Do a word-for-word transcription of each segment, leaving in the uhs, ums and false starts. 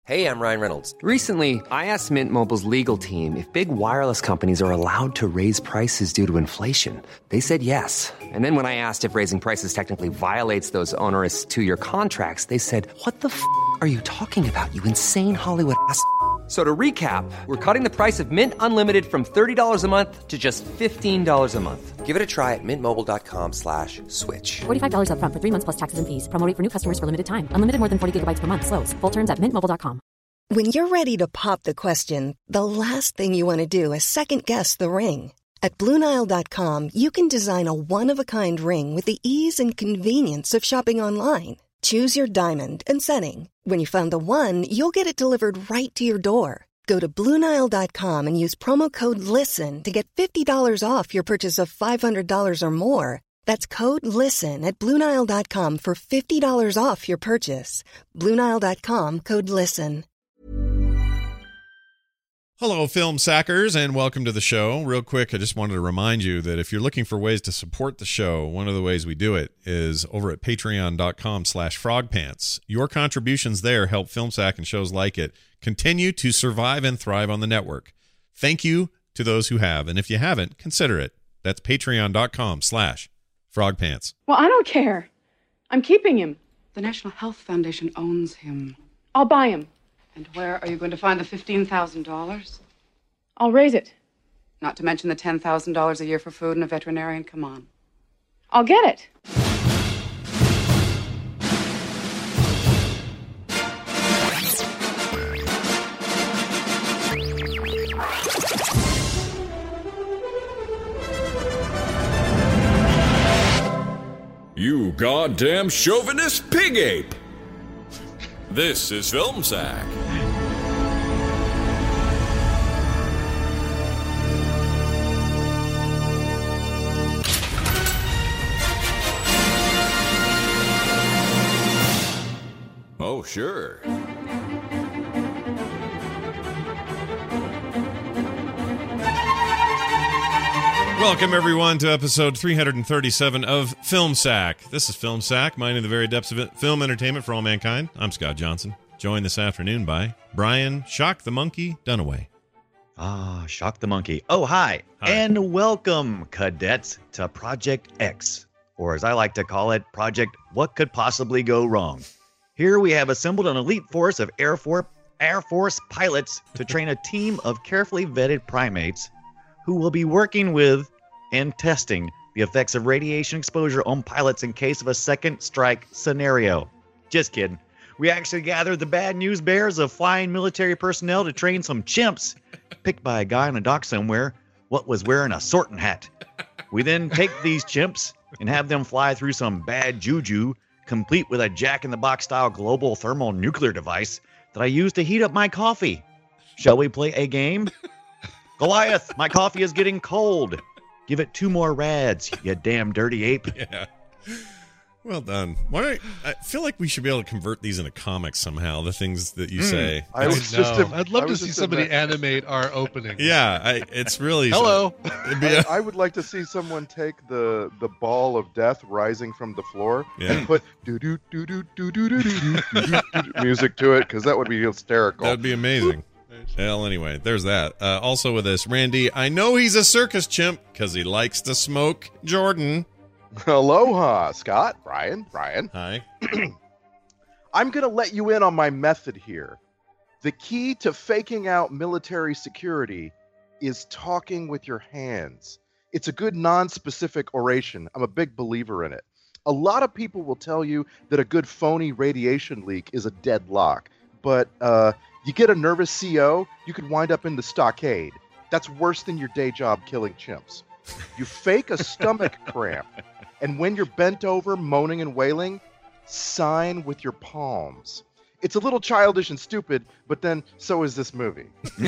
Hey, I'm Ryan Reynolds. Recently, I asked Mint Mobile's legal team if big wireless companies are allowed to raise prices due to inflation. They said yes. And then when I asked if raising prices technically violates those onerous two-year contracts, they said, what the f*** are you talking about, you insane Hollywood ass f- So to recap, we're cutting the price of Mint Unlimited from thirty dollars a month to just fifteen dollars a month. Give it a try at mintmobile.com slash switch. forty-five dollars up front for three months plus taxes and fees. Promo rate for new customers for limited time. Unlimited more than forty gigabytes per month. Slows full terms at mint mobile dot com. When you're ready to pop the question, the last thing you want to do is second-guess the ring. At Blue Nile dot com, you can design a one-of-a-kind ring with the ease and convenience of shopping online. Choose your diamond and setting. When you find the one, you'll get it delivered right to your door. Go to Blue Nile dot com and use promo code LISTEN to get fifty dollars off your purchase of five hundred dollars or more. That's code LISTEN at Blue Nile dot com for fifty dollars off your purchase. Blue Nile dot com, code LISTEN. Hello, film sackers, and welcome to the show. Real quick, I just wanted to remind you that if you're looking for ways to support the show, one of the ways we do it is over at patreon.com slash frogpants. Your contributions there help FilmSack and shows like it continue to survive and thrive on the network. Thank you to those who have, and if you haven't, consider it. That's patreon.com slash frogpants. Well, I don't care. I'm keeping him. The National Health Foundation owns him. I'll buy him. And where are you going to find the fifteen thousand dollars? I'll raise it. Not to mention the ten thousand dollars a year for food and a veterinarian. Come on. I'll get it. You goddamn chauvinist pig ape! This is Film Sack. Oh, sure. Welcome, everyone, to episode three thirty-seven of Film Sack. This is Film Sack, mining the very depths of it, film entertainment for all mankind. I'm Scott Johnson, joined this afternoon by Brian Shock the Monkey Dunaway. Ah, Shock the Monkey. Oh, hi. Hi. And welcome, cadets, to Project X, or as I like to call it, Project What Could Possibly Go Wrong. Here we have assembled an elite force of Air Force, Air Force pilots to train a team of carefully vetted primates who will be working with and testing the effects of radiation exposure on pilots in case of a second strike scenario. Just kidding. We actually gathered the bad news bears of flying military personnel to train some chimps picked by a guy on a dock somewhere what was wearing a sorting hat. We then take these chimps and have them fly through some bad juju, complete with a jack-in-the-box style global thermal nuclear device that I use to heat up my coffee. Shall we play a game? Goliath, my coffee is getting cold. Give it two more rads, you damn dirty ape. Yeah. Well done. Why don't I, I feel like we should be able to convert these into comics somehow, the things that you mm, say. I was just a, I'd love I to see somebody animate our opening. Yeah, I, it's really... Hello. I, I would like to see someone take the, the ball of death rising from the floor yeah. and put do do do do do do do do do music to it, because that would be hysterical. That would be amazing. Well, anyway, there's that. Uh, also with us, Randy, I know he's a circus chimp because he likes to smoke Jordan. Aloha, Scott, Brian, Brian. Hi. I'm going to let you in on my method here. The key to faking out military security is talking with your hands. It's a good non-specific oration. I'm a big believer in it. A lot of people will tell you that a good phony radiation leak is a deadlock, but uh, you get a nervous C O, you could wind up in the stockade. That's worse than your day job killing chimps. You fake a stomach cramp, and when you're bent over, moaning and wailing, sign with your palms. It's a little childish and stupid, but then so is this movie.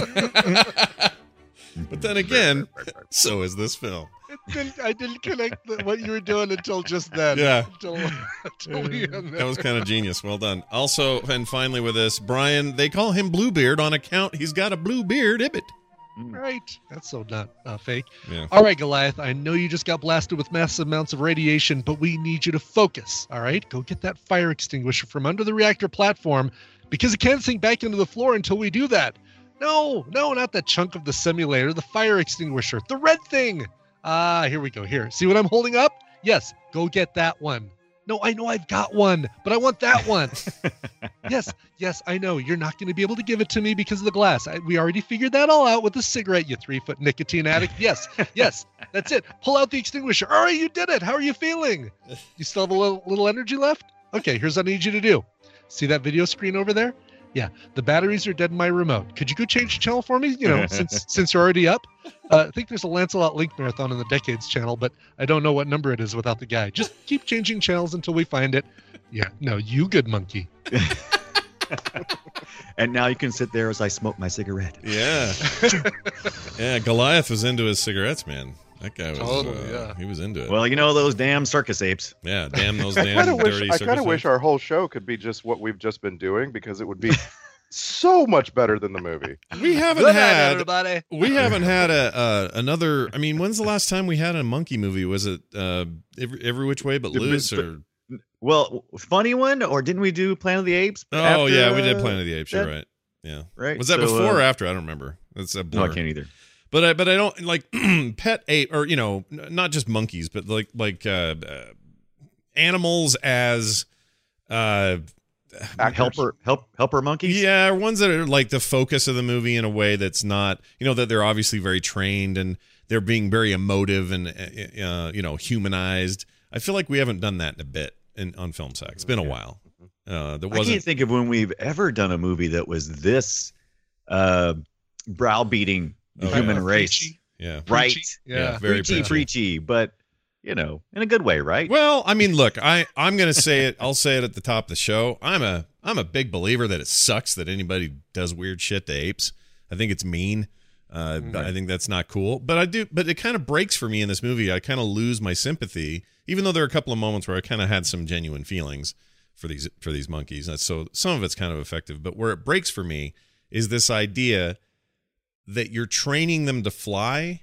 But then again, so is this film. It didn't, I didn't connect the, what you were doing until just then. Yeah. Until, until we that was kind of genius. Well done. Also, and finally with us, Brian, they call him Bluebeard on account he's got a blue beard ibit. Right. That's so not uh, fake. Yeah. All right, Goliath, I know you just got blasted with massive amounts of radiation, but we need you to focus, all right? Go get that fire extinguisher from under the reactor platform because it can't sink back into the floor until we do that. No, no, not that chunk of the simulator, the fire extinguisher, the red thing. Ah, here we go. Here, see what I'm holding up? Yes, go get that one. No, I know I've got one, but I want that one. yes, yes, I know. You're not going to be able to give it to me because of the glass. I, we already figured that all out with the cigarette, you three-foot nicotine addict. Yes, yes, that's it. Pull out the extinguisher. All right, you did it. How are you feeling? You still have a little, little energy left? Okay, here's what I need you to do. See that video screen over there? Yeah, the batteries are dead in my remote. Could you go change the channel for me? You know, since since you're already up. Uh, I think there's a Lancelot Link marathon on the Decades channel, but I don't know what number it is without the guy. Just keep changing channels until we find it. Yeah, no, you good monkey. And now you can sit there as I smoke my cigarette. Yeah. Yeah, Goliath was into his cigarettes, man. That guy was, Totally, uh, yeah. he was into it. Well, you know those damn circus apes. Yeah, damn those I damn kind of wish dirty I circus kind of wish apes. our whole show could be just what we've just been doing, because it would be so much better than the movie. We haven't Good night, had everybody. we haven't had a uh, another. I mean, when's the last time we had a monkey movie? Was it uh, every, every which way but The- loose? but- Or Well, funny one, or didn't we do Planet of the Apes? oh after, yeah, we did uh, Planet of the Apes. You're that? right. Yeah. Right. Was that So, before uh, or after? I don't remember. That's a blur. No, I can't either. But I but I don't like pet ape, or you know, n- not just monkeys, but like like uh, uh, animals as uh Actors. Helper, help, helper monkeys. yeah, ones that are like the focus of the movie in a way that's not, you know, that they're obviously very trained and they're being very emotive and uh, uh, you know, humanized. I feel like we haven't done that in a bit in on Film Sack. It's been a while. Uh, there I wasn't. can't think of when we've ever done a movie that was this uh, browbeating the Oh, human yeah. race. Preachy. Yeah. Right. Preachy. Yeah. very preachy, preachy. preachy, but you know, in a good way, right? Well, I mean, look, I I'm gonna say it. I'll say it at the top of the show. I'm a I'm a big believer that it sucks that anybody does weird shit to apes. I think it's mean. Uh, I think that's not cool. But I do. But it kind of breaks for me in this movie. I kind of lose my sympathy, even though there are a couple of moments where I kind of had some genuine feelings for these for these monkeys. So some of it's kind of effective. But where it breaks for me is this idea that you're training them to fly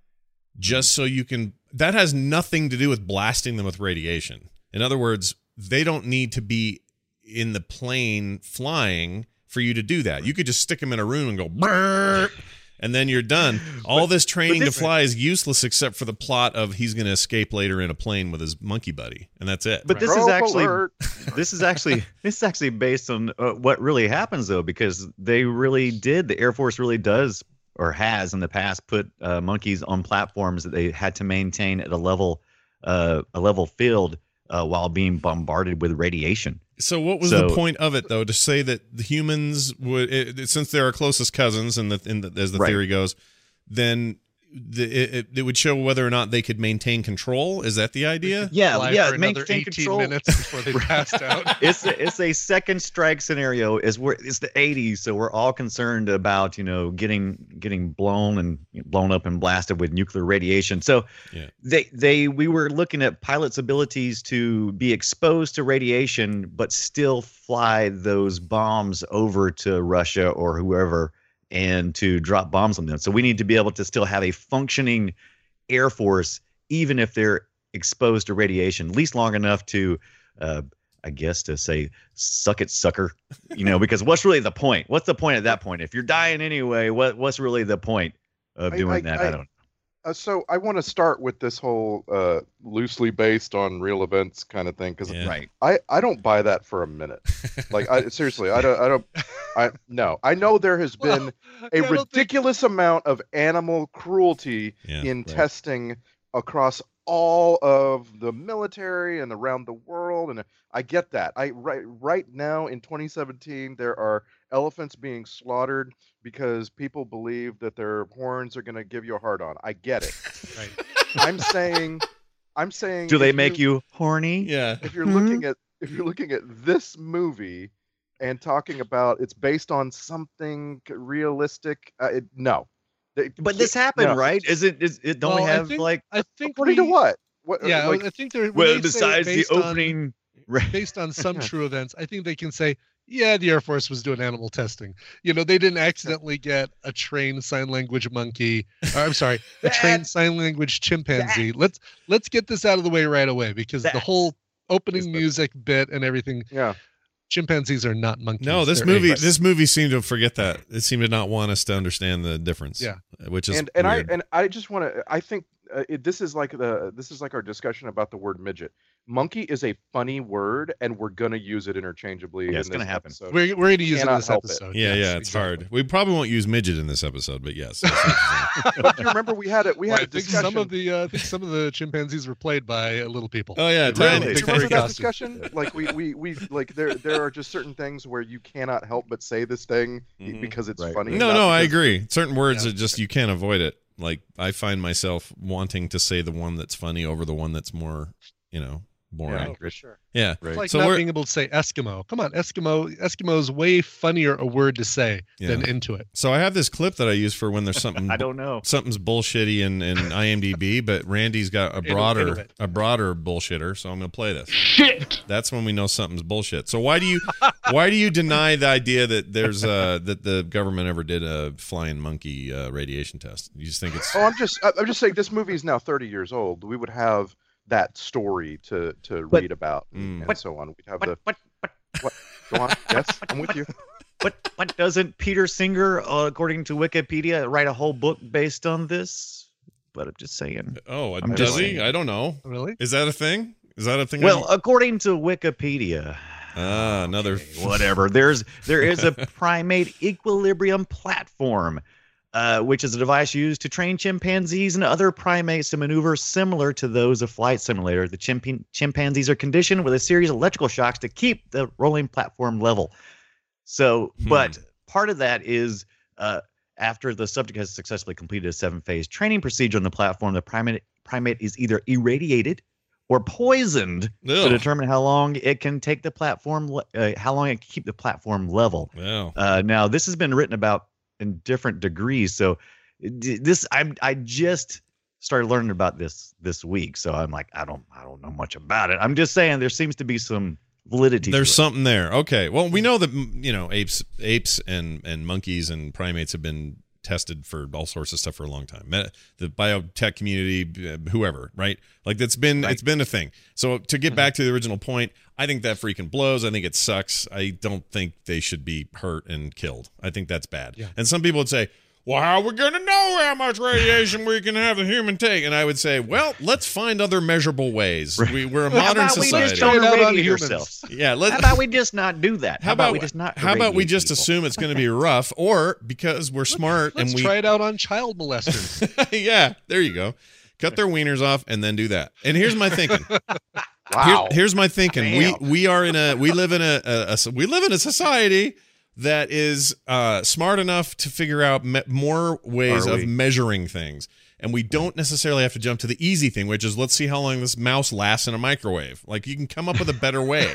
just so you can. That has nothing to do with blasting them with radiation. In other words, they don't need to be in the plane flying for you to do that. You could just stick them in a room and go, "Brrr," and then you're done. All this training this- to fly is useless except for the plot of he's going to escape later in a plane with his monkey buddy, and that's it. But this is Rope actually alert. this is actually this is actually based on uh, what really happens though, because they really did. The Air Force really does, or has in the past, put uh, monkeys on platforms that they had to maintain at a level uh, a level field uh, while being bombarded with radiation. So what was So- the point of it, though, to say that the humans would, it, since they're our closest cousins, and the, in the, as the Right. theory goes, then the, it, it would show whether or not they could maintain control? Is that the idea? Yeah, Fly yeah, for another maintain eighteen control. minutes before they passed out. it's a, it's a second strike scenario. Is where it's the eighties, so we're all concerned about you know getting getting blown and blown up and blasted with nuclear radiation. So Yeah. they they we were looking at pilots' abilities to be exposed to radiation, but still fly those bombs over to Russia or whoever, and to drop bombs on them. So we need to be able to still have a functioning Air Force, even if they're exposed to radiation, at least long enough to, uh, I guess, to say, suck it, sucker. You know, because what's really the point? What's the point at that point? If you're dying anyway, what what's really the point of I- doing I- that? I- I don't Uh, so I want to start with this whole uh, loosely based on real events kind of thing, because Yeah. Right. I, I don't buy that for a minute. Like I seriously, I don't I don't I no. I know there has been Well, a I don't think- ridiculous amount of animal cruelty Yeah. in Right. testing across all of the military and around the world, and I get that. I right right now in twenty seventeen there are elephants being slaughtered because people believe that their horns are going to give you a hard on. I get it. Right. I'm saying I'm saying Do they if make you horny? Yeah. if you're looking at if you're looking at this movie and talking about it's based on something realistic, uh, it, no. They- But this happened, no. right? Is it? Is it? Don't Well, we I have think- like? I think According to we- what? What? Yeah, like, I think they're when Well, they say besides the based on- opening. based on some true events, I think they can say, yeah, the Air Force was doing animal testing. You know, they didn't accidentally get a trained sign language monkey. Or, I'm sorry, a trained sign language chimpanzee. Let's let's get this out of the way right away, because the That's- whole opening is the- music bit and everything. yeah. chimpanzees are not monkeys. No, this They're movie apes. this movie seemed to forget that. It seemed to not want us to understand the difference. Yeah. Which is and and weird. I and I just want to. I think uh, it, this is like the this is like our discussion about the word midget. Monkey is a funny word, and we're gonna use it interchangeably. Yeah, in it's this gonna happen. episode. We're, we're going to use it in Cannot this help it. episode. Yeah, Yes, yeah, it's exactly. hard. We probably won't use midget in this episode, but yes. that's what I'm But do you remember we had it? We Well, had I a think discussion. some of the uh, I think some of the chimpanzees were played by uh, little people. Oh, yeah, Really? tiny- Do you Big remember furry that costumes. discussion? Like we, we, we like there there are just certain things where you cannot help but say this thing Mhm. because it's Right. funny. no, not no, I because- agree. Certain words Yeah. are just you can't avoid it. Like I find myself wanting to say the one that's funny over the one that's more, you know, boring. Oh, for sure. Yeah. It's like So not we're- being able to say Eskimo. Come on, Eskimo. Eskimo is way funnier a word to say than Yeah. into it. So I have this clip that I use for when there's something I don't know. something's bullshitty in, in IMDb, but Randy's got a It'll- broader it'll it. a broader bullshitter, so I'm gonna play this. Shit. That's when we know something's bullshit. So why do you why do you deny the idea that there's uh that the government ever did a flying monkey uh, radiation test? You just think it's Oh, I'm just I- I'm just saying this movie is now thirty years old. We would have that story to to But- read about Mm. and But- so on. We'd have But, the but, but, what? Go on. Yes, I'm with you. but, but doesn't Peter Singer, uh, according to Wikipedia, write a whole book based on this? But I'm just saying. Oh, I'm does just he? saying. I don't know. Really? Is that a thing? Is that a thing? Well, according to Wikipedia, ah, another whatever. There's there is a primate equilibrium platform, uh, which is a device used to train chimpanzees and other primates to maneuver similar to those of Flight Simulator. The chimp- chimpanzees are conditioned with a series of electrical shocks to keep the rolling platform level. So, Hmm. but part of that is uh, after the subject has successfully completed a seven-phase training procedure on the platform, the primate primate is either irradiated or poisoned to Ugh. determine how long it can take the platform, le- uh, how long it can keep the platform level. Wow. Uh, now, this has been written about in different degrees. So, d- this I I just started learning about this this week. So I'm like, I don't I don't know much about it. I'm just saying there seems to be some validity. There's to it. something there. Okay. Well, we know that mm, you know apes, apes, and and monkeys and primates have been tested for all sorts of stuff for a long time. Me- The biotech community, uh, whoever, right? Like that's been Right. it's been a thing. So to get back to the original point, I think that freaking blows. I think it sucks. I don't think they should be hurt and killed. I think that's bad. Yeah. And some people would say, well, how are we going to know how much radiation we can have a human take? And I would say, well, let's find other measurable ways. We, we're a How modern about we society. just don't Straight out on irradiate humans. yourselves? Yeah, let's. How about we just not do that? How about we just not? How about we irradiate just people? assume it's going to be rough, or because we're smart Let's and we try it out on child molesters. yeah, there you go. Cut their wieners off and then do that. And here's my thinking. Wow. Here- here's my thinking. Damn. We we are in a we live in a, a, a we live in a society that is uh, smart enough to figure out me- more ways Are of we? measuring things. And we don't necessarily have to jump to the easy thing, which is let's see how long this mouse lasts in a microwave. Like you can come up with a better way.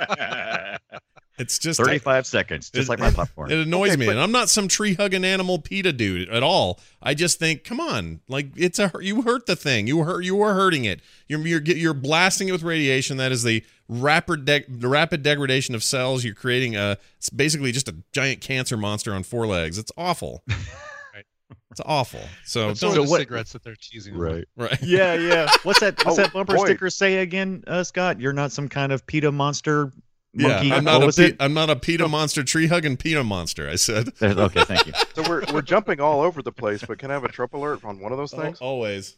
It's just thirty-five seconds, just it- like my popcorn. It annoys Okay, me, but- and I'm not some tree hugging animal PETA dude at all. I just think, come on, like it's a you hurt the thing, you hurt you are hurting it. You're you're get- you're blasting it with radiation. That is the rapid de- the rapid degradation of cells. You're creating a it's basically just a giant cancer monster on four legs. It's awful. Right. It's awful. So But so are don't the what- cigarettes that they're teasing. about. right. Yeah, yeah. What's that? What's Oh, that bumper boy. sticker say again, uh, Scott? You're not some kind of PETA monster Yeah, monkey. I'm what not a was Pe- it? I'm not a PETA monster, tree hugging PETA monster. I said There's- Okay, thank you. So we're we're jumping all over the place, but can I have a trip alert on one of those things? Al- always.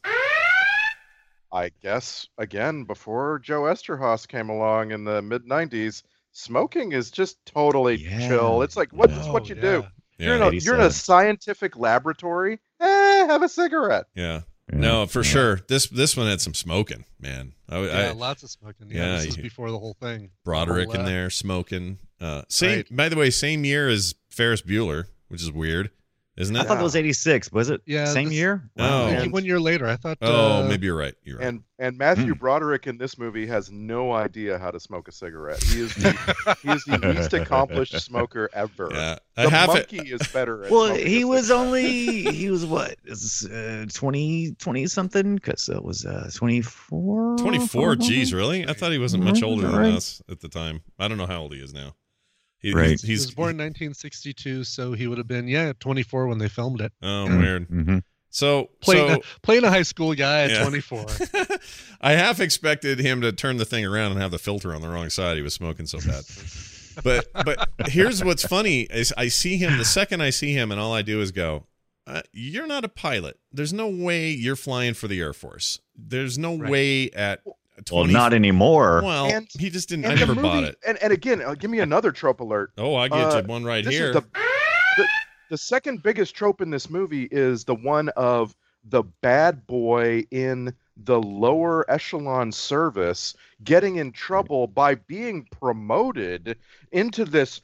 I guess again before Joe Esterhaus came along in the mid nineties, smoking is just totally Yeah. chill. It's like what it's Oh, what you yeah. do. Yeah. You're in a you're in a eighty-seven. scientific laboratory. Eh, have a cigarette. Yeah. Yeah. No, for Yeah. sure. This this one had some smoking, man. I, Yeah, I, lots of smoking. Yeah, yeah, this is you- before the whole thing. Broderick Whole, in uh, there smoking. Uh, same. Right. By the way, same year as Ferris Bueller, which is weird, isn't I it? thought that was eighty-six. Was it? Yeah, Same this- year. Oh. I And- think one year later, I thought. Oh, uh, maybe you're right. You're right. And and Matthew Hmm. Broderick in this movie has no idea how to smoke a cigarette. He is the he is the least accomplished smoker ever. yeah, The I have monkey it. is better. At Well, smoking he a was cigarette. only he was what is uh, twenty, twenty something because it was uh, twenty-four. twenty-four. Geez, really? I thought he wasn't much Right, older than right. us at the time. I don't know how old he is now. He, Right. He's, He he's was born in nineteen sixty-two, so he would have been yeah twenty-four when they filmed it. oh, weird. Mm-hmm. So, Playing so a, playing a high school guy at Yeah. twenty-four. I half expected him to turn the thing around and have the filter on the wrong side. He was smoking so bad. But but here's what's funny is I see him the second I see him, and all I do is go, uh, "You're not a pilot. There's no way you're flying for the Air Force. There's no Right. way at Well, twenty not anymore. Well, And- he just didn't. And I the never movie- bought it. And, and again, uh, give me another trope alert. Oh, I get Uh, you one right this is here. the, the, the second biggest trope in this movie is the one of the bad boy in the lower echelon service getting in trouble by being promoted into this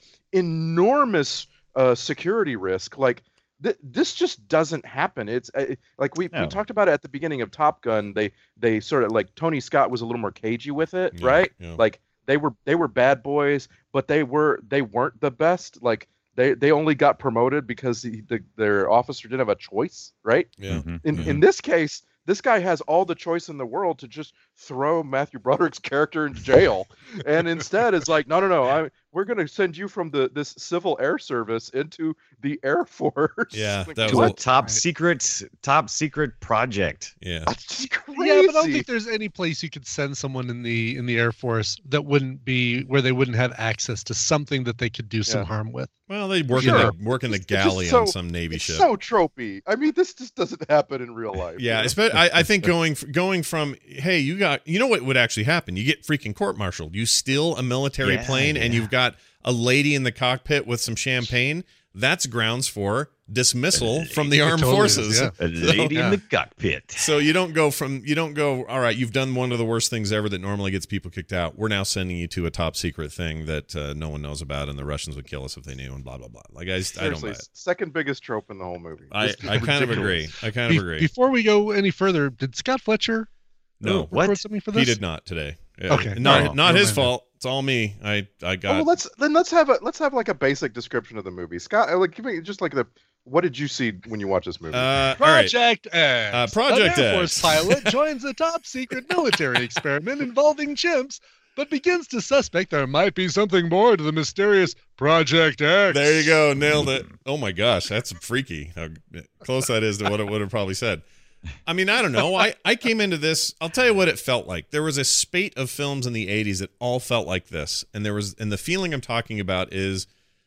enormous uh, security risk. Like th- this just doesn't happen. It's uh, like we, No. we talked about it at the beginning of Top Gun. They they sort of like Tony Scott was a little more cagey with it, Yeah, right? yeah. Like they were they were bad boys, but they were they weren't the best. Like they they only got promoted because the, the their officer didn't have a choice, right? Yeah. Mhm. In Mhm. in this case, this guy has all the choice in the world to just throw Matthew Broderick's character in jail, and instead it's like, no, no, no, I, we're going to send you from the this civil air service into the Air Force. Yeah, Like, that To was a a- top Right. secret, top secret project. Yeah. That's just crazy. Yeah, but I don't think there's any place you could send someone in the in the Air Force that wouldn't be where they wouldn't have access to something that they could do some Yeah. harm with. Well, they work Sure. in the work in the It's just galley so- on some Navy It's ship. so tropey. I mean, this just doesn't happen in real life. Yeah, you know? espe- I, I think going f- going from hey, you got you know what would actually happen? You get freaking court-martialed. You steal a military Yeah, plane, and yeah. you've got a lady in the cockpit with some champagne. That's grounds for dismissal from the It armed totally is, forces. yeah. A lady yeah. in the cockpit. So you don't go from you don't go. All right, you've done one of the worst things ever that normally gets people kicked out. We're now sending you to a top secret thing that uh, no one knows about, and the Russians would kill us if they knew, and blah blah blah. Like I, just- I don't Seriously, buy it. second biggest trope in the whole movie. I, This is I kind of agree. ridiculous. I kind Be- of agree. Before we go any further, did Scott Fletcher No, uh, what? record something for this? he did not today. Yeah. Okay. not No. not Never his mind. fault. It's all me. I I Oh, got. well, let's then let's have a let's have like a basic description of the movie. Scott, uh, like give me just like the what did you see when you watch this movie? uh, all right. Project X. Uh, Project An Air X. Force pilot joins a top secret military experiment involving chimps, but begins to suspect there might be something more to the mysterious Project X. There you go. Nailed it. Oh my gosh, that's freaky. How close that is to what it would have probably said. I mean, I don't know. I, I came into this. I'll tell you what it felt like. There was a spate of films in the eighties that all felt like this, and there was, and the feeling I'm talking about is,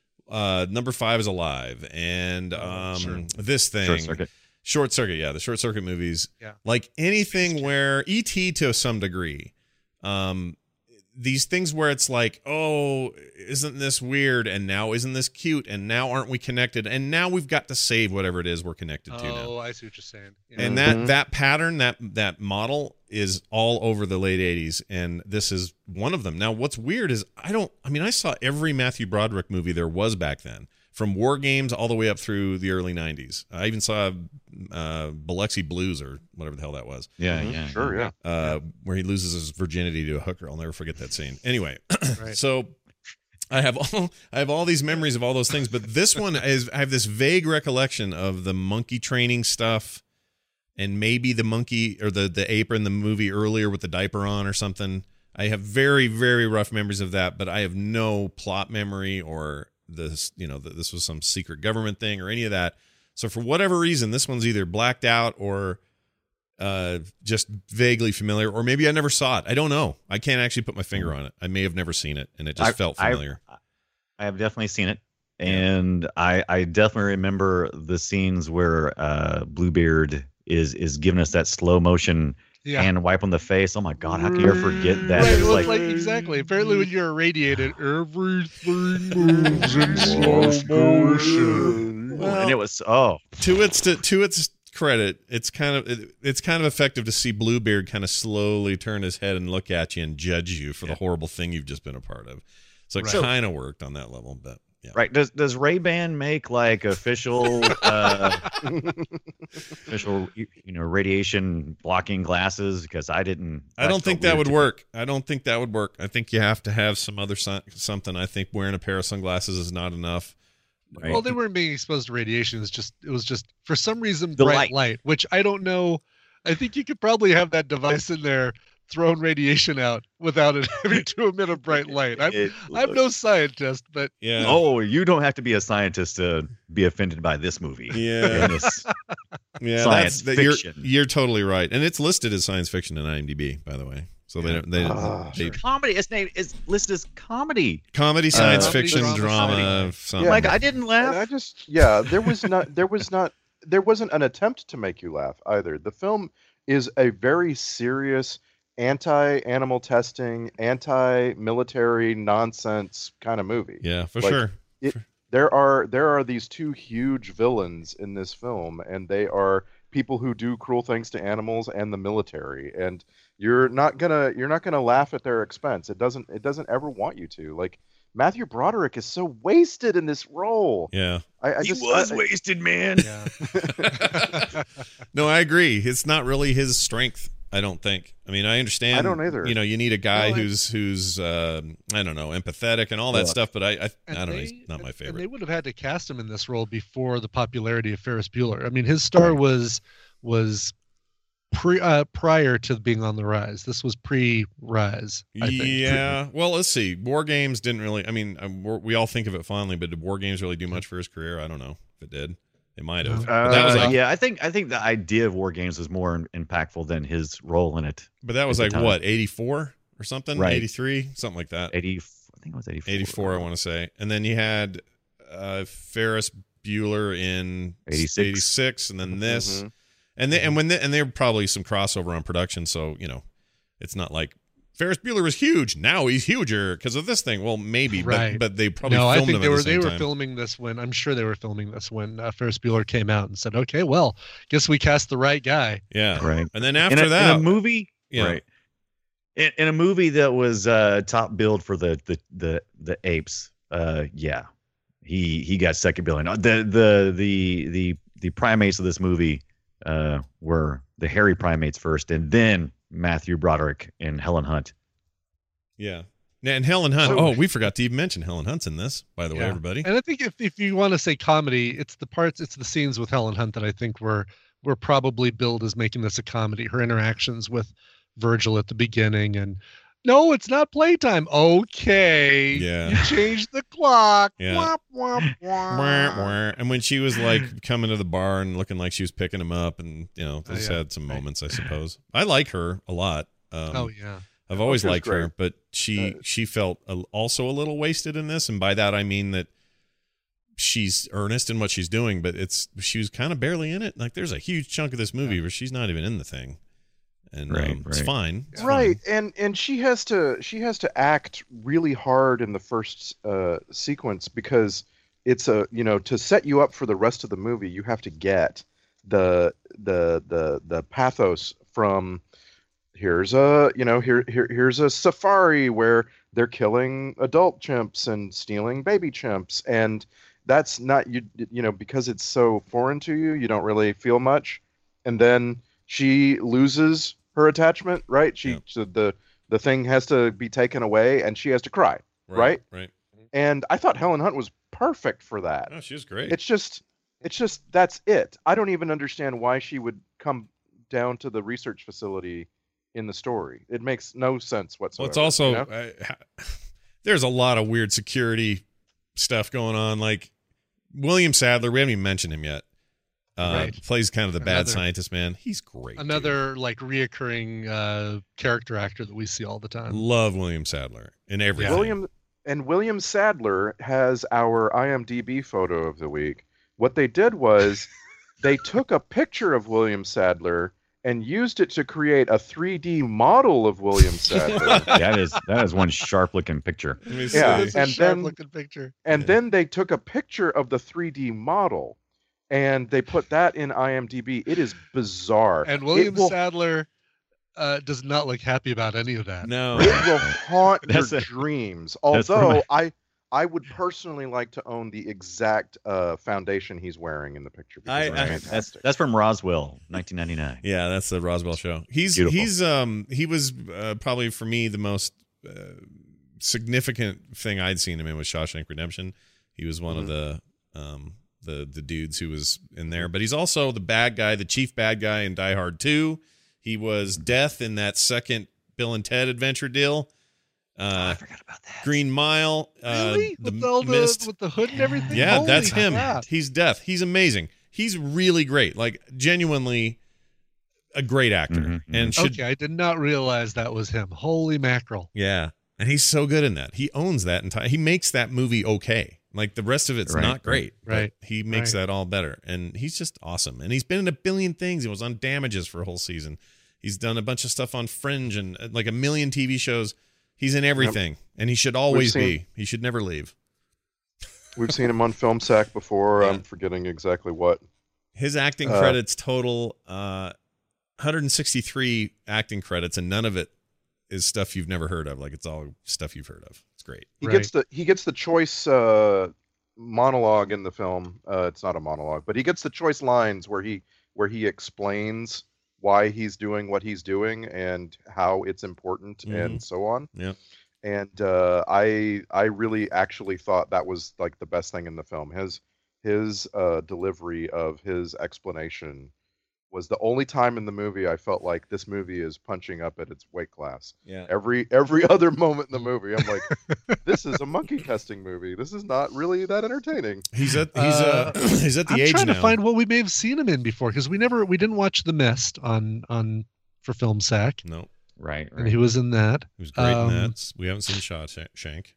uh, Number Five is Alive, and um, sure. this thing, Short Circuit. Short Circuit, yeah, the Short Circuit movies, Yeah. like anything where E T to some degree, um, these things where it's like, oh, isn't this weird? And now isn't this cute? And now aren't we connected? And now we've got to save whatever it is we're connected to now. Oh, I see what you're saying. Yeah. And that that pattern, that that model is all over the late eighties, and this is one of them. Now, what's weird is I don't. I mean, I saw every Matthew Broderick movie there was back then, from War Games all the way up through the early nineties. I even saw uh, Biloxi Blues or whatever the hell that was, Yeah, Mhm, yeah. sure, yeah. uh, where he loses his virginity to a hooker. I'll never forget that scene. Anyway, Right. so I have all I have all these memories of all those things, but this one is I have this vague recollection of the monkey training stuff. And maybe the monkey or the, the ape in the movie earlier with the diaper on or something. I have very, very rough memories of that, but I have no plot memory or this, you know, that this was some secret government thing or any of that. So for whatever reason, this one's either blacked out or uh, just vaguely familiar, or maybe I never saw it. I don't know. I can't actually put my finger on it. I may have never seen it, and it just I- felt I- familiar. I have definitely seen it. And I, I definitely remember the scenes where uh, Bluebeard is is giving us that slow motion Yeah. hand wipe on the face. Oh my God, how can you ever forget that? Right, It's well, like, it's like exactly. Apparently, when you're irradiated, everything moves in slow motion. and it was oh to its to, to its credit, it's kind of it, it's kind of effective to see Bluebeard kind of slowly turn his head and look at you and judge you for the horrible thing you've just been a part of. So it Right. kind of worked on that level, but yeah. right. Does does Ray-Ban make like official uh, official you know radiation blocking glasses? Because I didn't. I don't think that felt would weird work. I don't think that would work. I think you have to have some other si- something. I think wearing a pair of sunglasses is not enough. Right. Well, they weren't being exposed to radiation. It's just it was just for some reason The bright light. light. which I don't know. I think you could probably have that device in there throwing radiation out without it having to emit a bright light. I'm It I'm no scientist, but Yeah. to- Oh, you don't have to be a scientist to be offended by this movie. Yeah. And this- Yeah, Science that's, that, you're, fiction. you're totally right. And it's listed as science fiction in IMDb, by the way. So they don't. They, Ah, they, Comedy. Its name is listed as comedy. comedy, science Uh, fiction, comedy, drama, drama, something. Yeah. Like I didn't And laugh. I just yeah, there was not there was not there wasn't an attempt to make you laugh either. The film is a very serious anti-animal testing, anti-military nonsense kind of movie. Yeah, for Like, sure. It, there are there are these two huge villains in this film, and they are people who do cruel things to animals and the military. And you're not gonna you're not gonna laugh at their expense. It doesn't it doesn't ever want you to. Like Matthew Broderick is so wasted in this role. Yeah. I, I He just was I, wasted, man. Yeah. No, I agree. It's not really his strength. I don't think. I mean, I understand. I don't either. You know, you need a guy No, I- who's who's um, I don't know, empathetic and all that Look. stuff. But I I, And I don't know. they- He's not my And they favorite. would have had to cast him in this role before the popularity of Ferris Bueller. I mean, his star was was pre uh, prior to being on the rise. This was pre-rise. I think. Yeah. Well, let's see. War Games didn't really. I mean, um, we're- we all think of it fondly, but did War Games really do much for his career? I don't know if it did. It might have. No. But that was Uh, like. yeah, I think I think the idea of War Games was more impactful than his role in it. But that was at like the time. what, eighty-four or something? Right. eighty-three, something like that. Eighty, I think it was eighty-four. eighty-four, I want to say. And then you had uh, Ferris Bueller in eighty-six. eighty-six, and then this, Mhm. and they, and when they, and there were probably some crossover on production. So you know, it's not like Ferris Bueller was huge. Now he's huger because of this thing. Well, maybe, Right. but but they probably No, I filmed think him they at were the they same were time. filming this when I'm sure they were filming this when uh, Ferris Bueller came out and said, "Okay, well, guess we cast the right guy." Yeah, Right. And then In after a, that, in a movie, yeah. right? In, in a movie that was uh, top billed for the the the the apes, uh, yeah, he he got second billing. Uh, The the the the the primates of this movie uh, were the hairy primates first, and then Matthew Broderick and Helen Hunt. yeah. And Helen Hunt. So- oh, we forgot to even mention Helen Hunt's in this, by the way, Yeah. everybody. And I think if, if you want to say comedy, it's the parts, it's the scenes with Helen Hunt that I think were were probably billed as making this a comedy. Her interactions with Virgil at the beginning, and no, it's not playtime. Okay, Yeah. you changed the clock. Yeah. Womp, womp, Wah, womp. wah. And when she was like coming to the bar and looking like she was picking him up, and you know, Oh, this yeah. had some moments, I suppose. I like her a lot. Um, Oh yeah. I've always she was liked her, great. but she Uh, she felt a, also a little wasted in this, and by that I mean that she's earnest in what she's doing, but it's she was kind of barely in it. Like there's a huge chunk of this movie where she's not even in the thing, and Right, um, it's right. fine. It's Right, fine. and and she has to she has to act really hard in the first uh, sequence because it's a you know to set you up for the rest of the movie you have to get the the the the pathos from here's a you know here here here's a safari where they're killing adult chimps and stealing baby chimps, and that's not you you know because it's so foreign to you you don't really feel much, and then she loses her attachment, right? She Yeah. so the the thing has to be taken away, and she has to cry, right? Right. And I thought Helen Hunt was perfect for that. Oh, she was great. It's just, it's just that's it. I don't even understand why she would come down to the research facility in the story. It makes no sense whatsoever. Well, it's also you know? uh, ha- there's a lot of weird security stuff going on. Like William Sadler, we haven't even mentioned him yet. Uh, Right. Plays kind of the bad Another- scientist man. He's great. dude. Another like reoccurring uh, character actor that we see all the time. Love William Sadler in everything. William and William Sadler has our I M D B photo of the week. What they did was they took a picture of William Sadler and used it to create a three D model of William Sadler. that is that is one sharp looking picture. Let me Yeah, see. It's a and sharp then- looking picture. And Yeah. then they took a picture of the three D model and they put that in I M D B. It is bizarre. And William it will, Sadler uh, does not look happy about any of that. No. it will haunt your That's a- dreams. that's from Although a- I I would personally like to own the exact uh, foundation he's wearing in the picture because I- it's I- That's fantastic. that's from Roswell, nineteen ninety-nine. Yeah, that's the Roswell show. He's Beautiful. he's um he was uh, probably for me the most uh, significant thing I'd seen him in was Shawshank Redemption. He was one of the um the the dudes who was in there, but he's also the bad guy, the chief bad guy in Die Hard two. He was Death in that second Bill and Ted adventure deal. Uh, I forgot about that. Green Mile. Uh, Really? the With all the Mist. with the hood and everything? Yeah, Holy that's him. crap. He's Death. He's amazing. He's really great. Like genuinely, a great actor, Mhm. and should Okay, I did not realize that was him. Holy mackerel. yeah, and he's so good in that. He owns that entire. He makes that movie okay. Like the rest of it's Right, not great, right, but he makes right. that all better, and he's just awesome. And he's been in a billion things. He was on Damages for a whole season. He's done a bunch of stuff on Fringe and uh, like a million T V shows. He's in everything, and he should always seen- be. He should never leave. We've seen him on Film Sack before. Yeah. I'm forgetting exactly what. His acting Uh, credits total uh, one hundred sixty-three acting credits, and none of it is stuff you've never heard of. Like it's all stuff you've heard of. It's great. He Right. gets the he gets the choice uh, monologue in the film. Uh, it's not a monologue, but he gets the choice lines where he where he explains why he's doing what he's doing and how it's important Mhm. and so on. Yeah. And uh, I I really actually thought that was like the best thing in the film. His his uh, delivery of his explanation was the only time in the movie I felt like this movie is punching up at its weight class. Yeah. Every every other moment in the movie, I'm like, this is a monkey testing movie. This is not really that entertaining. He's at he's uh, Uh, he's at the I'm age trying now. to find what we may have seen him in before because we never we didn't watch The Mist on on for Film Sack, No, Right. and right. he was in that. he was great Um, in that. We haven't seen Shawshank.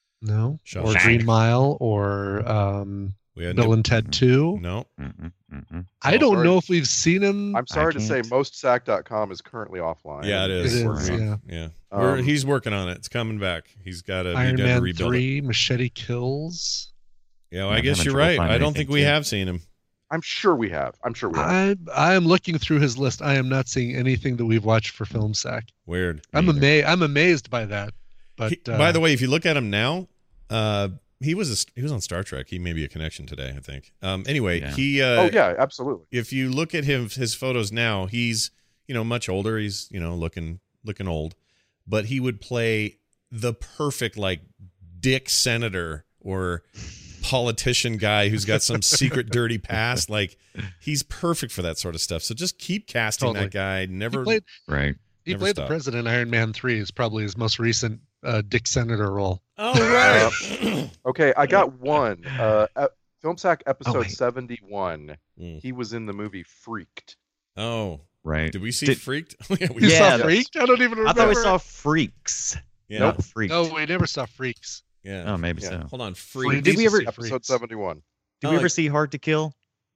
No, Shawshank. or Green Mile, or um, We had Bill and Ted Two. no. Mm-mm, mm-mm. I Oh, don't sorry. know if we've seen him. I'm sorry to say, can't. most sack dot com is currently offline. Yeah, it is. It is, Working on- yeah. Yeah, We're, Um, he's working on it. It's coming back. He's got to. Iron to Man rebuild it. Three, Machete Kills. Yeah, well, I'm I guess having you're trouble right. finding I don't anything, think we too. have seen him. I'm sure we have. I'm sure we have. I I am looking through his list. I am not seeing anything that we've watched for Film Sack. Weird. I'm either. amazed. I'm amazed by that. But He- uh, by the way, if you look at him now, uh, he was a, he was on Star Trek. He may be a connection today, I think. Um, anyway, Yeah. he. Uh, Oh yeah, absolutely. If you look at him, his photos now, he's you know much older. He's you know looking looking old, but he would play the perfect like dick senator or politician guy who's got some secret dirty past. Like he's perfect for that sort of stuff. So just keep casting Totally. that guy. Never. he played, Right. he Never played stop. the president in Iron Man Three. Is probably his most recent uh, Dick Senator role. oh right. Okay, I got one. Uh, uh, Film Sack episode wait. seventy-one. Mm. He was in the movie Freaked. Oh, Right. did we see Did- Freaked? yeah, we You Yeah, saw Freaked? I don't even I remember. thought we saw Freaks. Yeah. Not Freaked. No, we never saw Freaks. Yeah. Oh, maybe Yeah. so. Hold on, Freak- Freaked. Did we used to ever- see Episode Freaks. seventy-one. Did Oh, we ever like- see Hard to Kill?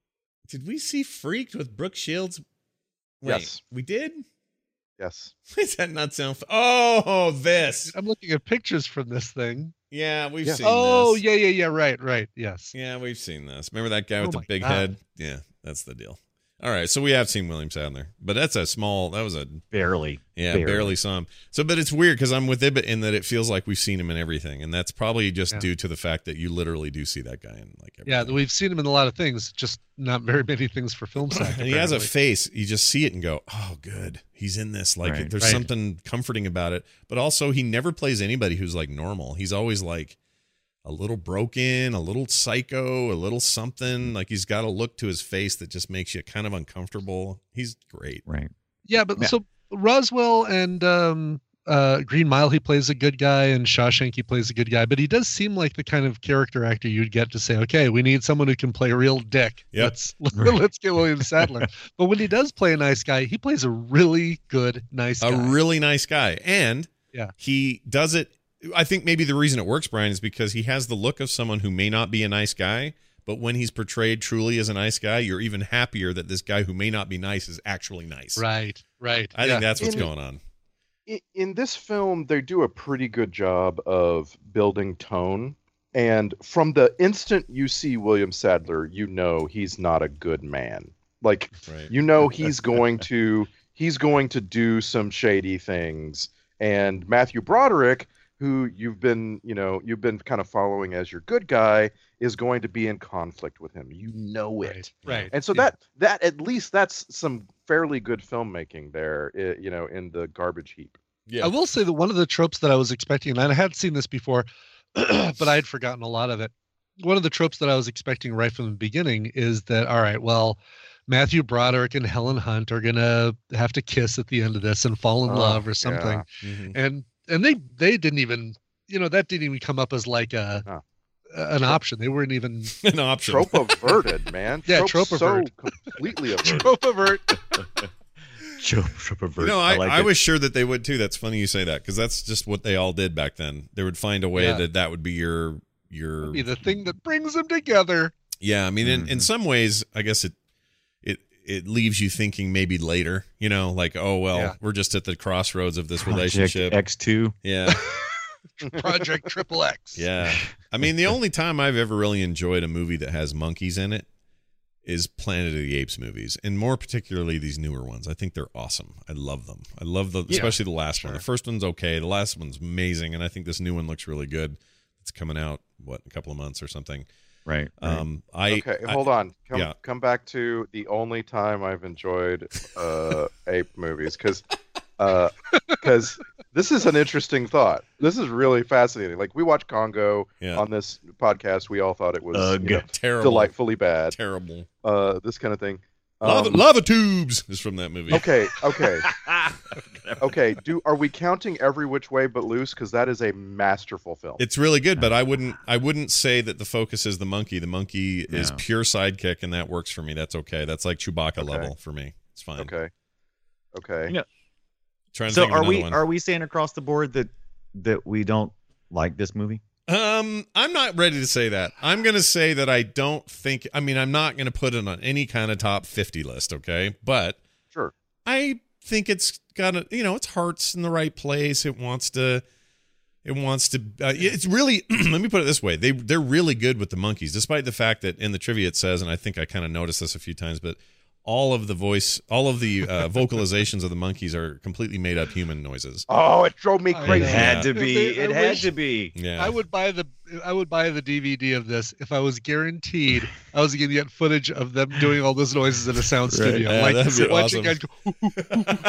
Did we see Freaked with Brooke Shields? Wait, Yes. we did. Yes. Does that not sound? F- oh, this. I'm looking at pictures from this thing. Yeah, we've Yeah. seen Oh, this. yeah, yeah, yeah. Right, right. Yes. Yeah, we've seen this. Remember that guy Oh with the my big God. head? Yeah, that's the deal. All right, so we have seen William Sadler, but that's a small. That was a Barely. yeah, barely, Barely. saw him. So, but it's weird because I'm with Ibbot in that it feels like we've seen him in everything, and that's probably just Yeah. due to the fact that you literally do see that guy in like everything. Yeah, we've seen him in a lot of things, just not very many things for Film Sack. and he has a apparently. face. You just see it and go, "Oh, good, he's in this." Like, Right. there's Right. something comforting about it. But also, he never plays anybody who's like normal. He's always like a little broken, a little psycho, a little something. Like he's got a look to his face that just makes you kind of uncomfortable. He's great. Right. Yeah, but Yeah. so Roswell and um, uh, Green Mile, he plays a good guy, and Shawshank, he plays a good guy. But he does seem like the kind of character actor you'd get to say, okay, we need someone who can play a real dick. Yep. Let's let's get William Sadler. But when he does play a nice guy, he plays a really good nice A guy. really nice guy. And Yeah. he does it. I think maybe the reason it works, Brian, is because he has the look of someone who may not be a nice guy, but when he's portrayed truly as a nice guy, you're even happier that this guy who may not be nice is actually nice. Right, right. I yeah. think that's what's In- going on. I- In this film, they do a pretty good job of building tone. And from the instant you see William Sadler, you know he's not a good man. Like, Right. you know he's going to he's going to do some shady things. And Matthew Broderick, who you've been, you know, you've been kind of following as your good guy, is going to be in conflict with him. You know it. Right, right. And so Yeah. that that at least that's some fairly good filmmaking there, i- you know, in the garbage heap. Yeah. I will say that one of the tropes that I was expecting, and I had seen this before, but I had forgotten a lot of it. One of the tropes that I was expecting right from the beginning is that, all right, well, Matthew Broderick and Helen Hunt are gonna have to kiss at the end of this and fall in Oh, love or something. yeah. Mhm. And and they they didn't even, you know, that didn't even come up as like a No. an option. They weren't even An option. Trope averted, man. Yeah, Trope's trope so avert. completely averted. trope avert. Show for perversion. No, I, I, like I it. was sure that they would too. That's funny you say that because that's just what they all did back then. They would find a way Yeah. that that would be your your. Be the thing that brings them together. Yeah, I mean, in, Mm-hmm. in some ways, I guess it it it leaves you thinking maybe later. You know, like oh well, Yeah. we're just at the crossroads of this Project relationship. X two. Yeah, Project Triple X. yeah. I mean, the only time I've ever really enjoyed a movie that has monkeys in it is Planet of the Apes movies, and more particularly these newer ones. I think they're awesome. I love them. I love the, Yeah, especially the last one. sure. The first one's okay. The last one's amazing, and I think this new one looks really good. It's coming out what a couple of months or something. Right. right. Um, I Okay, I- hold on. Come, yeah. come back to the only time I've enjoyed uh, ape movies, because because this is an interesting thought. This is really fascinating. Like we watched Congo Yeah. on this podcast. We all thought it was Ugh. you know, Terrible. delightfully bad. Terrible. Uh, this kind of thing. Lava, Um, lava tubes is from that movie. Okay, okay, okay. Do are we counting Every Which Way But Loose? Because that is a masterful film. It's really good, but I wouldn't I wouldn't say that the focus is the monkey. The monkey is No. pure sidekick, and that works for me. That's okay. That's like Chewbacca Okay. level for me. It's fine. Okay, okay. You know, Trying to so think of are another we one. are we saying across the board that that we don't like this movie? Um, I'm not ready to say that. I'm going to say that I don't think. I mean, I'm not going to put it on any kind of top fifty list. Okay, but Sure. I think it's got a. You know, its heart's in the right place. It wants to. It wants to. Uh, it's really. Let me put it this way. They they're really good with the monkeys, despite the fact that in the trivia it says, and I think I kind of noticed this a few times, but all of the voice, all of the uh, vocalizations of the monkeys are completely made up human noises. Oh, it drove me I crazy. It know. had Yeah. to be. They- I It had wish- to be. Yeah, I would buy the I would buy the D V D of this if I was guaranteed I was going to get footage of them doing all those noises in a sound Right. studio. Yeah, like that'd be watching awesome. I'd go,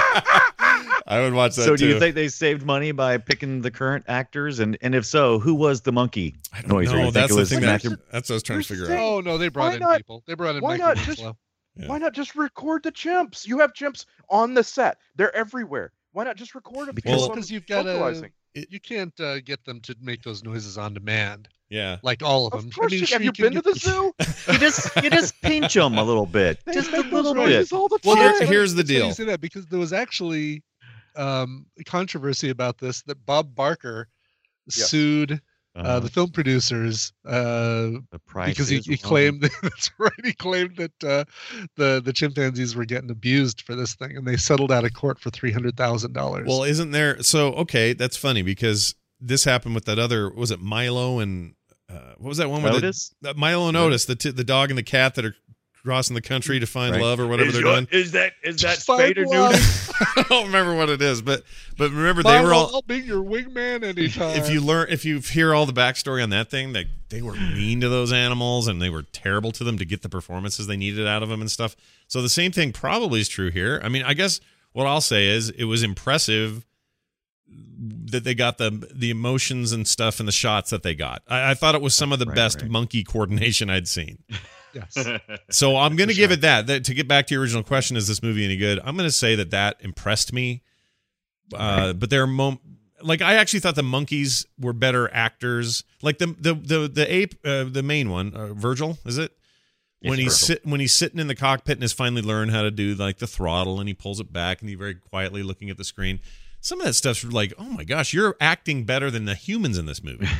I would watch that So do too. you think they saved money by picking the current actors? And and if so, who was the monkey I don't noise? Or know. you think That's it the was thing. Matthew- That, that's what I was trying to Here's the figure out. oh no, they brought Why in not- people. They brought in why Michael not just- Winslow. Yeah. Why not just record the chimps? You have chimps on the set. They're everywhere. Why not just record them? Because- Well- Because you've got to vocalizing. you can't uh, get them to make those noises on demand Yeah. like all of Of them. course, I mean, you, sure, have you can been to get- the zoo? You just you just pinch them a little bit, They just a make those little noises bit. all the Well, time. that's Here- funny- here's the that's funny you deal. say that because there was actually um, controversy about this that Bob Barker Yes. sued uh, Uh-huh. the film producers uh, The price because he, is he wrong. claimed that's right. He claimed that uh, the the chimpanzees were getting abused for this thing, and they settled out of court for three hundred thousand dollars. Well, isn't there? So okay, that's funny because this happened with that other. Was it Milo and uh, what was that one with Otis? the, uh, Milo and Otis, the t- the dog and the cat that are crossing the country to find Right. love or whatever is they're your- doing? Is that is that Find spayed or love. neutered? I don't remember what it is, but but remember they were Milo, all. I'll be your wingman anytime. If you learn, if you hear all the backstory on that thing, they they were mean to those animals and they were terrible to them to get the performances they needed out of them and stuff. So the same thing probably is true here. I mean, I guess what I'll say is it was impressive that they got the the emotions and stuff and the shots that they got. I, I thought it was some of the Right, best right. monkey coordination I'd seen. yes. So I'm going to For give sure. it that. that. To get back to your original question, is this movie any good? I'm going to say that that impressed me. Uh, but there are mom- like I actually thought the monkeys were better actors. Like the the the the ape, uh, the main one, uh, Virgil, is it? When Yes, he's Virgil. sit when he's sitting in the cockpit and has finally learned how to do like the throttle and he pulls it back and he's very quietly looking at the screen. Some of that stuff's like, oh my gosh, you're acting better than the humans in this movie.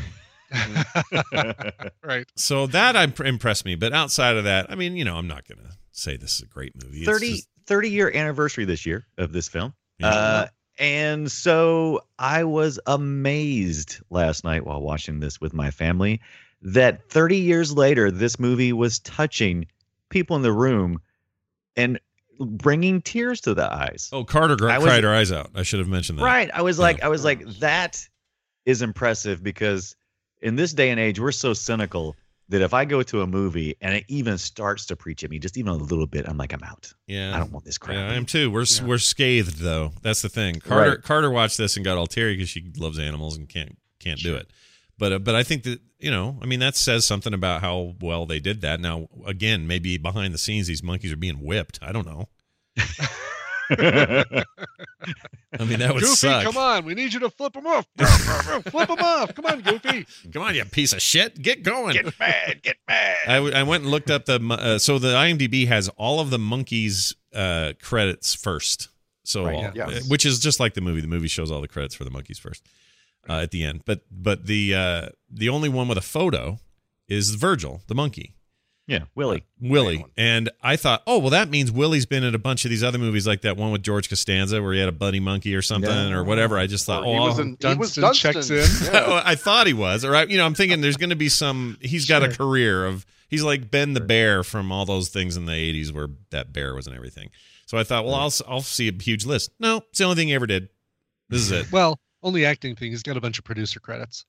right. So that imp- impressed me. But outside of that, I mean, you know, I'm not gonna say this is a great movie. It's thirty, just- thirty year anniversary this year of this film. Yeah. Uh, and so I was amazed last night while watching this with my family that thirty years later, this movie was touching people in the room and bringing tears to the eyes. oh, Carter gr- I was- cried her eyes out. I should have mentioned that. Right. I was like, Yeah. I was like, that is impressive because in this day and age, we're so cynical that if I go to a movie and it even starts to preach at me, just even a little bit, I'm like, I'm out. Yeah, I don't want this crap. Yeah, I am too. We're Yeah. we're scathed though. That's the thing. Carter Right. Carter watched this and got all teary because she loves animals and can't can't do it. But uh, but I think that you know, I mean, that says something about how well they did that. Now, again, maybe behind the scenes, these monkeys are being whipped. I don't know. I mean, that would Goofy, suck. come on. We need you to flip them off. Flip them off. Come on, Goofy. Come on, you piece of shit. Get going. Get mad. Get mad. I, w- I went and looked up the uh, so the IMDb has all of the monkeys uh, credits first. So Right, all- yeah. Yes. which is just like the movie. The movie shows all the credits for the monkeys first uh, at the end. But but the uh, the only one with a photo is Virgil, the monkey. Yeah, Willie. Willie. And I thought, oh, well, that means Willie's been in a bunch of these other movies, like that one with George Costanza where he had a buddy monkey or something Yeah. or whatever. I just thought, Or he oh, was in- he was Dunstan Dunstan. checks in. Yeah. I thought he was. All right. You know, I'm thinking there's going to be some, he's got a Sure. career of, he's like Ben the Bear from all those things in the eighties where that bear was and everything. So I thought, well, I'll, I'll see a huge list. No, it's the only thing he ever did. This is it. Well, only acting thing. He's got a bunch of producer credits.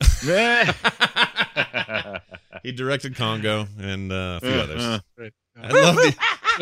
He directed Congo and uh, a few Uh, others. uh. Right. I love the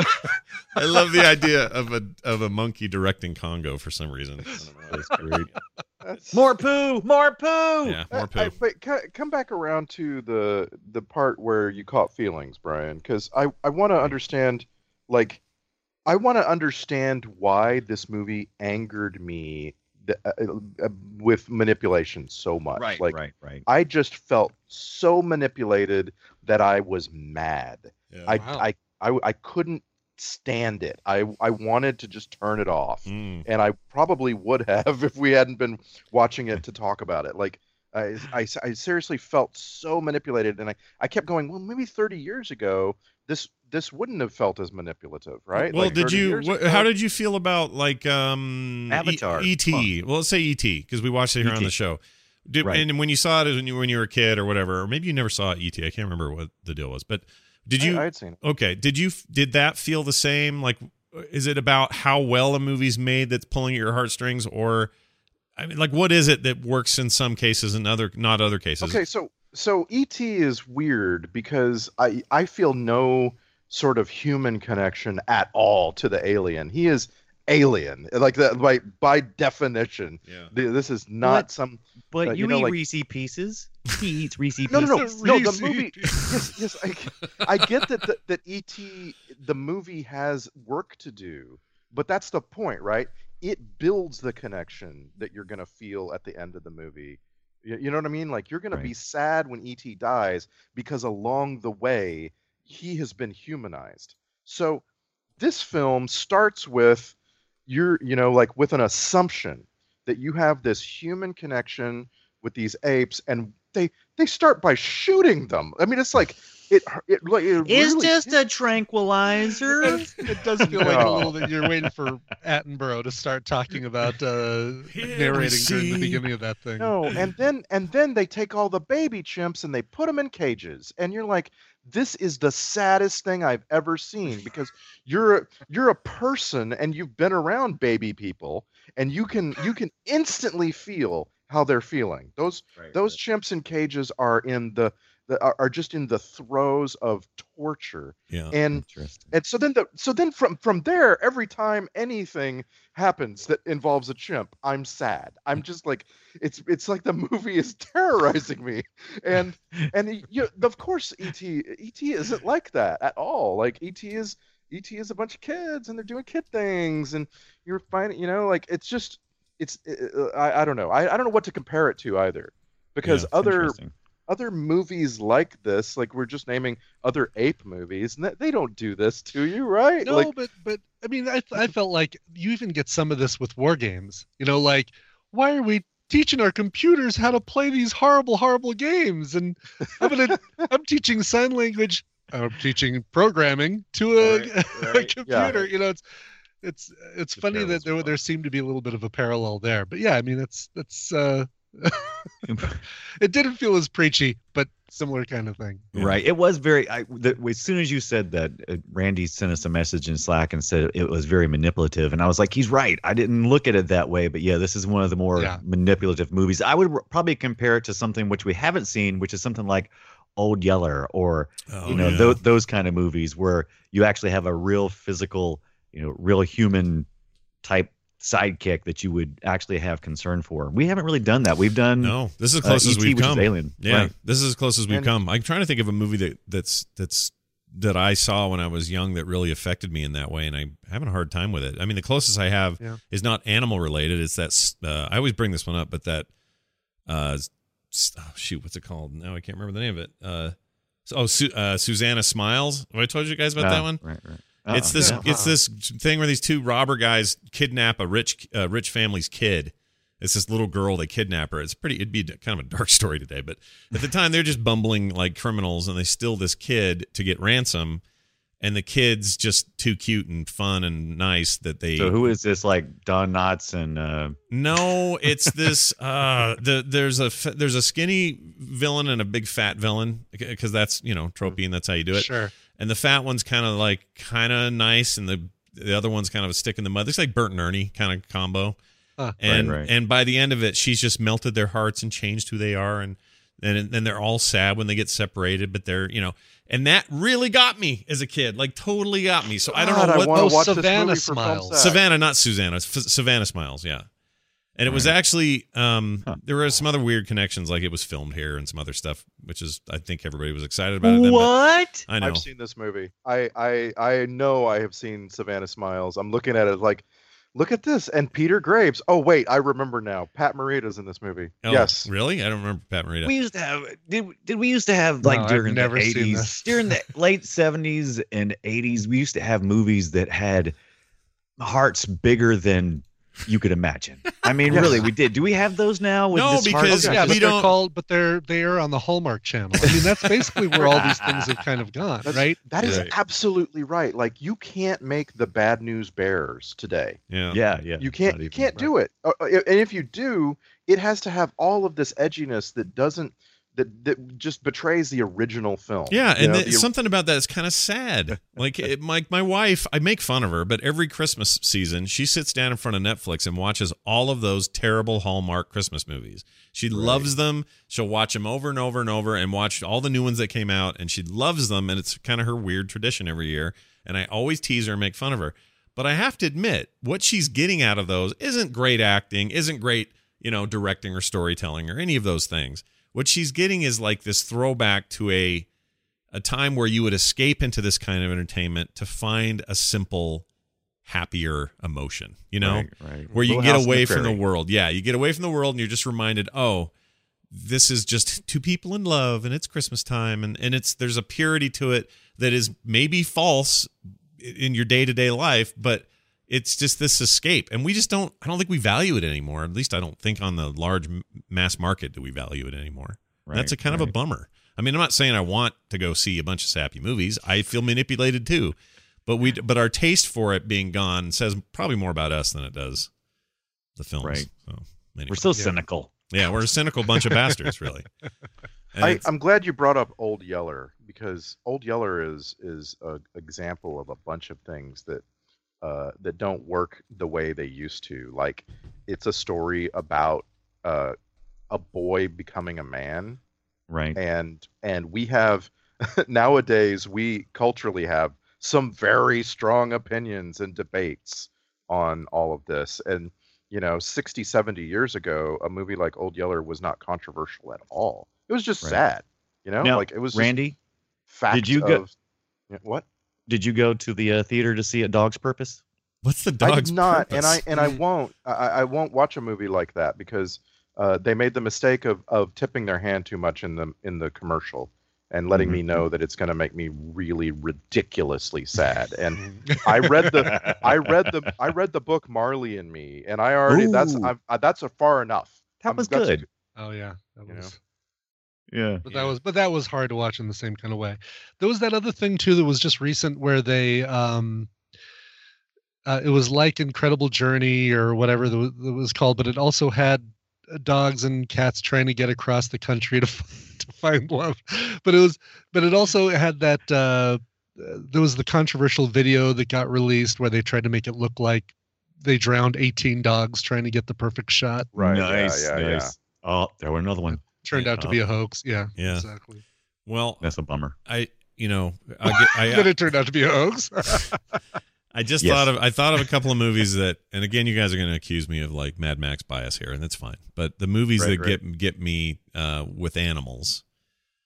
I love the idea of a of a monkey directing Congo for some reason. I don't know. That's great. That's- More poo. More poo. Yeah, more I- poo. I- but co- come back around to the the part where you caught feelings, Brian, because I I want to understand, like, I want to understand why this movie angered me th- uh, uh, with manipulation so much. Right, like, right, right. I just felt so manipulated that I was mad. Yeah. I, Wow. I I I couldn't stand it. I I wanted to just turn it off. Mm. And I probably would have if we hadn't been watching it to talk about it. Like, I, I, I seriously felt so manipulated, and I, I kept going, well, maybe thirty years ago, this this wouldn't have felt as manipulative, right? Well, Like, did thirty you? years Wh- ago- how did you feel about like um, Avatar. E T? Well, let's say E T because we watched it here on E T. the show. Did, Right. And when you saw it when you when you were a kid or whatever, or maybe you never saw E T. I can't remember what the deal was, but did you? I, I'd seen it. Okay, did you? Did that feel the same? Like, is it about how well a movie's made that's pulling at your heartstrings, or I mean, like, what is it that works in some cases and other not other cases? Okay, so so E T is weird because I I feel no sort of human connection at all to the alien. He is alien, like that by by definition. Yeah. th- This is not What? some. But Uh, you, you know, eat like- Reese Pieces. He eats Reese Pieces. No, no, no, It's a no. The Reese movie. piece. Yes, yes. I, I get that that, that E T the movie has work to do, but that's the point, right? It builds the connection that you're gonna feel at the end of the movie. You, you know what I mean? Like, you're gonna be Right. sad when E T dies because along the way he has been humanized. So this film starts with you're you know like with an assumption that you have this human connection with these apes, and they they start by shooting them. I mean, it's like it it, like, it It's really just a tranquilizer. It does feel like a No. little that you're waiting for Attenborough to start talking about uh, narrating during the see. beginning of that thing. No, and then and then they take all the baby chimps and they put them in cages, and you're like, this is the saddest thing I've ever seen, because you're a, you're a person and you've been around baby people, and you can you can instantly feel how they're feeling. Those Right, those chimps in cages are in the, the are, are just in the throes of torture, Yeah. and Interesting. and so then the so then from from there, every time anything happens that involves a chimp, I'm sad. I'm just like, it's it's like the movie is terrorizing me. And and you of course E T E T isn't like that at all. Like E T is E T is a bunch of kids and they're doing kid things, and you're finding, you know, like it's just it's uh, I I don't know. I I don't know what to compare it to either, because Yeah, other interesting. other movies like this, like we're just naming other ape movies, and they don't do this to you, right? No, Like, but but I mean, I I felt like you even get some of this with war games. You know, like, why are we teaching our computers how to play these horrible, horrible games? And I'm gonna I'm teaching sign language. I'm teaching programming to a, Right, a right. computer. Yeah. You know, it's it's it's The funny that parallels there are there seemed to be a little bit of a parallel there. But yeah, I mean, it's it's uh, it didn't feel as preachy, but similar kind of thing. Right. It was very. I, the, as soon as you said that, uh, Randy sent us a message in Slack and said it was very manipulative, and I was like, he's right. I didn't look at it that way, but yeah, this is one of the more Yeah. manipulative movies. I would r- probably compare it to something which we haven't seen, which is something like Old Yeller, or Oh, you know, yeah. those those kind of movies where you actually have a real physical, you know, real human type sidekick that you would actually have concern for. We haven't really done that. We've done No, this is as uh, close as E T, we've which is come. Alien. Yeah, Right. this is as close as we've And- come. I'm trying to think of a movie that that's that's that I saw when I was young that really affected me in that way, and I'm having a hard time with it. I mean, the closest I have Yeah. is not animal related. It's that uh, I always bring this one up, but that uh, oh, shoot, what's it called? Now I can't remember the name of it. Uh, oh, Su- uh, Susanna Smiles. Have I told you guys about Oh, that one? Right, right. It's Uh-uh. this. Yeah. It's this thing where these two robber guys kidnap a rich, uh, rich family's kid. It's this little girl. They kidnap her. It's pretty. It'd be kind of a dark story today, but at the time they're just bumbling like criminals, and they steal this kid to get ransom. And the kid's just too cute and fun and nice that they. So who is this? Like Don Knotts and. Uh... No, it's this. Uh, the there's a there's a skinny villain and a big fat villain because that's you know tropey and that's how you do it. Sure. And the fat one's kind of like kind of nice, and the the other one's kind of a stick in the mud. It's like Bert and Ernie kind of combo. Huh. And Right, right. and by the end of it, she's just melted their hearts and changed who they are, and and then they're all sad when they get separated, but they're you know, and that really got me as a kid, like totally got me. So I don't God, know I what wanna Oh, watch this Savannah movie for Smiles. Film Sack. Savannah, not Susanna, it's F- Savannah Smiles, yeah. And it was actually um, Huh. there were some other weird connections, like it was filmed here and some other stuff, which is I think everybody was excited about it. Then, but What? I know. I've seen this movie. I, I I know I have seen Savannah Smiles. I'm looking at it like, look at this. And Peter Graves. Oh, wait, I remember now. Pat Morita's in this movie. Oh, yes. really? I don't remember Pat Morita. We used to have. Did did we used to have No, like I've during never the seen eighties, this. during the late seventies and eighties? We used to have movies that had hearts bigger than you could imagine. I mean, Yes. really, we did. Do we have those now? With No, this heart- because Yeah, we but they're don't- called, but they're they are on the Hallmark Channel. I mean, that's basically where all these things have kind of gone, That's- right? That is Right. absolutely right. Like, you can't make the Bad News Bears today. Yeah. yeah, yeah. You can't not you even- can't do it. Uh, uh, and if you do, it has to have all of this edginess that doesn't that that just betrays the original film. Yeah, You and know, the, the- something about that is kind of sad. Like it, my my wife, I make fun of her, but every Christmas season, she sits down in front of Netflix and watches all of those terrible Hallmark Christmas movies. She loves them. She'll watch them over and over and over, and watch all the new ones that came out, and she loves them. And it's kind of her weird tradition every year. And I always tease her and make fun of her. But I have to admit, what she's getting out of those isn't great acting, isn't great, you know, directing or storytelling or any of those things. What she's getting is like this throwback to a a time where you would escape into this kind of entertainment to find a simple, happier emotion, you know, Right, right. where you Little get House on away the from the Prairie. world. Yeah, you get away from the world and you're just reminded, oh, this is just two people in love and it's Christmas time, and, and it's there's a purity to it that is maybe false in your day-to-day life, but it's just this escape, and we just don't I don't think we value it anymore. At least I don't think on the large m- mass market do we value it anymore. Right, That's a kind of a right. bummer. I mean, I'm not saying I want to go see a bunch of sappy movies. I feel manipulated too, but we but our taste for it being gone says probably more about us than it does the films. Right. So, anyway. We're so cynical. Yeah, we're a cynical bunch of bastards, really. And I, it's- I'm glad you brought up Old Yeller, because Old Yeller is is an example of a bunch of things that uh, that don't work the way they used to. Like, it's a story about uh, a boy becoming a man, Right. and and we have nowadays we culturally have some very strong opinions and debates on all of this. And you know, sixty, seventy years ago, a movie like Old Yeller was not controversial at all. It was just Right. sad, you know, Now, like it was just Randy, fact did you go- of, Yeah, what? did you go to the uh, theater to see A Dog's Purpose? what's the I dog's did not, purpose? and I and I won't. I, I won't watch a movie like that because uh, they made the mistake of, of tipping their hand too much in the in the commercial and letting Mhm. me know that it's going to make me really ridiculously sad. And I read the I read the I read the book Marley and Me, and I already that's Ooh. I've, I, that's a far enough. That I'm- was that's- good. Oh yeah, that You was. Yeah. But Yeah. that was but that was hard to watch in the same kind of way. There was that other thing too that was just recent where they um uh, it was like Incredible Journey or whatever that was, that was called, but it also had uh, dogs and cats trying to get across the country to f- to find love. But it was but it also had that uh uh, there was the controversial video that got released where they tried to make it look like they drowned eighteen dogs trying to get the perfect shot. Right. yeah, Nice. yeah, yeah. nice. Oh, there went another one. Turned Yeah. out to be a hoax. Yeah. Yeah. Exactly. Well, That's a bummer. I you know I get, I, Then it turned out to be a hoax. I just Yes. thought of I thought of a couple of movies that, and again, you guys are going to accuse me of like Mad Max bias here, and that's fine. But the movies Right, that right. get get me uh, with animals,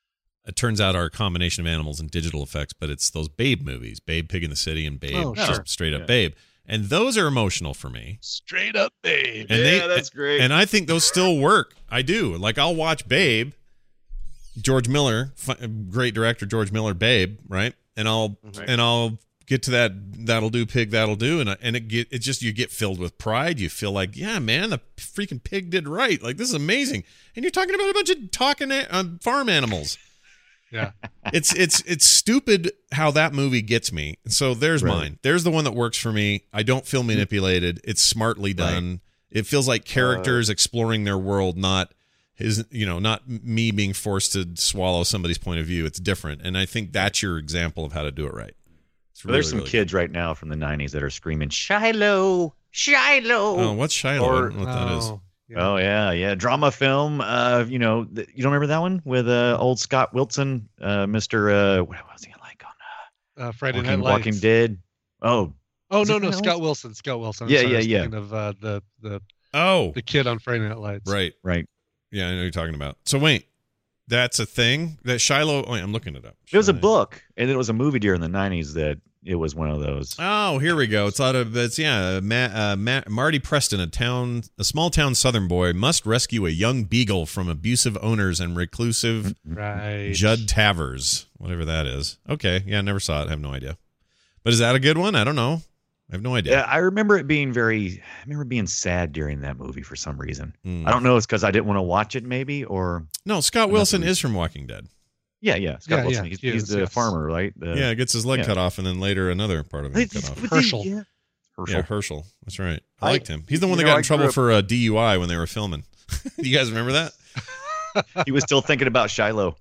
it turns out are a combination of animals and digital effects, but it's those Babe movies, Babe Pig in the City and Babe, Oh, just sure. straight up Yeah. Babe. And those are emotional for me. Straight up, babe. And Yeah, that's great. And I think those still work. I do. Like, I'll watch Babe, George Miller, fi- great director George Miller, Babe, right? And I'll Right. and I'll get to that that'll do pig that'll do and I- and it get it just you get filled with pride. You feel like, yeah, man, the freaking pig did right. Like, this is amazing. And you're talking about a bunch of talking a- uh, farm animals. Yeah. It's it's it's stupid how that movie gets me. So there's Right. mine. There's the one that works for me. I don't feel manipulated. It's smartly done. It feels like characters exploring their world, not his, you know, not me being forced to swallow somebody's point of view. It's different, and I think that's your example of how to do it right. It's Well, there's really, some really kids right now from the nineties that are screaming Shiloh, Shiloh. good. Oh, what's Shiloh? I don't know what that is. Oh, yeah. Oh yeah, yeah, drama film. Uh, you know, th- you don't remember that one with uh, old Scott Wilson, uh, Mister Uh, what was he like on Uh, Friday Walking, Night Lights. Walking Dead? Oh, Oh Is no, it no, Friday Night Scott Lights? Wilson. Scott Wilson. I'm Yeah, sorry, yeah, I was yeah. Thinking of uh, the the Oh, the kid on Friday Night Lights. right. right. Yeah, I know what you're talking about. So wait, that's a thing that Shiloh. Wait, I'm looking it up. It was a Shiloh. book, and it was a movie during the nineties that it was one of those. Oh, here we go. It's out of it's yeah. Ma, uh, Ma, Marty Preston, a town, a small town Southern boy, must rescue a young beagle from abusive owners and reclusive Right. Judd Tavers, whatever that is. Okay, yeah, I never saw it. I have no idea. But is that a good one? I don't know. I have no idea. Yeah, I remember it being very. I remember being sad during that movie for some reason. Hmm. I don't know. It's because I didn't want to watch it, maybe, or No, Scott Wilson is from Walking Dead. yeah, yeah. Scott Yeah, Wilson. yeah, he's he he's is, the yes. farmer, right? The, Yeah, gets his leg yeah. cut off, and then later another part of him cut off. Herschel. Yeah. Herschel. Yeah, Herschel. That's right. I I- liked him. He's the one you that know, got I in trouble grew up- for uh, D U I when they were filming. You guys remember that? He was still thinking about Shiloh.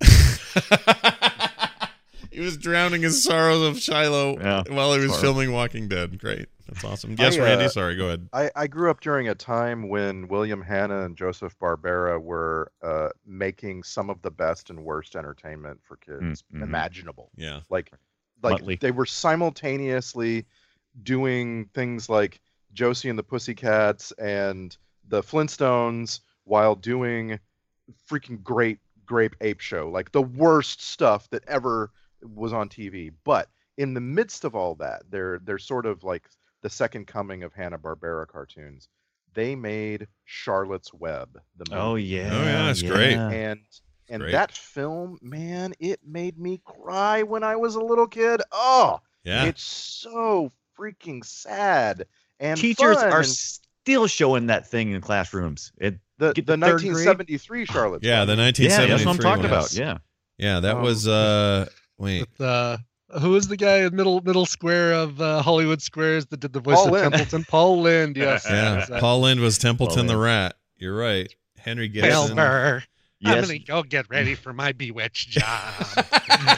He was drowning his sorrows of Shiloh Yeah, while he was sorry. filming Walking Dead. Great. That's awesome. Yes, I, uh, Randy. Sorry, go ahead. I, I grew up during a time when William Hanna and Joseph Barbera were uh, making some of the best and worst entertainment for kids Mm, mhm. imaginable. Yeah. Like, like Muttley. they were simultaneously doing things like Josie and the Pussycats and the Flintstones while doing freaking great Grape Ape Show, like the worst stuff that ever was on T V. But in the midst of all that, they're they're sort of like the second coming of Hanna-Barbera cartoons. They made Charlotte's Web, the movie. Oh yeah. Oh, yeah, that's great. And and Great. that film, man, it made me cry when I was a little kid. Oh, Yeah. it's so freaking sad and Teachers fun, are and still showing that thing in classrooms. It the get the to third grade. nineteen seventy-three Charlotte's Yeah, Web. the Yeah, nineteen seventy-three that's what I'm talking one. about. Yeah. Yeah, that Um, was uh wait. With, uh, who is the guy in middle middle square of uh, Hollywood Squares that did the voice Paul of Lynde. Templeton? Paul Lynde. Yes. Yeah, Yes, that- Paul Lind was Templeton Paul the Lynde. Rat. You're right. Henry Gibson. Wilbur. I'm Yes. gonna go get ready for my bewitched job.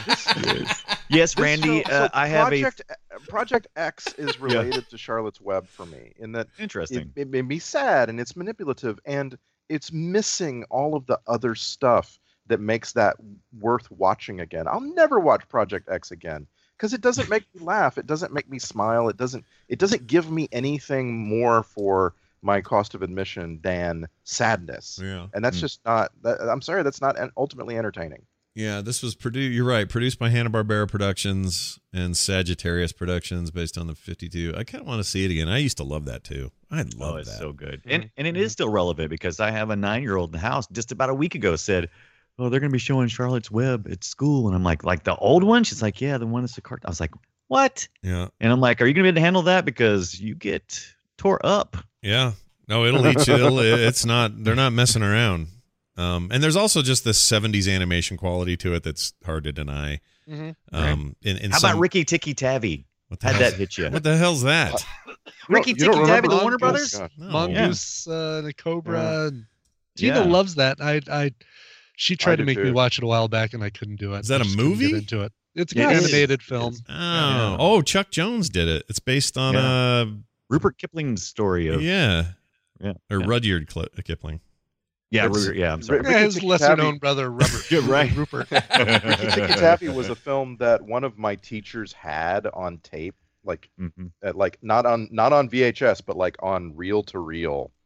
Yes, This Randy. film- so uh, I have a Project, Project X is related to Charlotte's Web for me in that it, interesting. it made me sad and it's manipulative and it's missing all of the other stuff that makes that worth watching again. I'll never watch Project X again because it doesn't make me laugh. It doesn't make me smile. It doesn't. It doesn't give me anything more for my cost of admission than sadness. Yeah. And that's Mm. just not. That, I'm sorry, that's not en- ultimately entertaining. Yeah, this was produced. You're right. Produced by Hanna-Barbera Productions and Sagittarius Productions, based on the fifty-two. I kind of want to see it again. I used to love that too. I love Oh, it's that. so good. And and it is still relevant because I have a nine-year-old in the house just about a week ago said, "Oh, they're going to be showing Charlotte's Web at school." And I'm like, "Like the old one?" She's like, "Yeah, the one that's a cartoon." I was like, "What?" Yeah, And I'm like, "Are you going to be able to handle that because you get tore up?" yeah. No, it'll eat you. It'll, it's not. They're not messing around. Um, and there's also just this seventies animation quality to it that's hard to deny. Mhm. Um, in, in How some, about Ricky Tikki Tavi? What the How'd hell's- that hit you? What the hell's that? Ricky You don't Tikki remember Tavi, the that? Warner Oh, Brothers? gosh. No. Mongoose uh, and a Cobra. and Tina Yeah. loves that. I, I, she tried to do make me too. watch it a while back, and I couldn't do it. Is that I a just couldn't movie? Get into it. It's an Yeah, it is. animated It film. is. Oh, Yeah. oh, Chuck Jones did it. It's based on uh Rupert Kipling's story of yeah, yeah, or yeah. Rudyard Cl- Kipling. yeah, It's- Rupert- yeah. I'm sorry. Ricky Yeah, his Tikki lesser Tavi- known brother, Robert. You're right. Rupert. Ricky Tikki Tavi was a film that one of my teachers had on tape, like Mhm. at, like not on not on V H S, but like on reel to reel,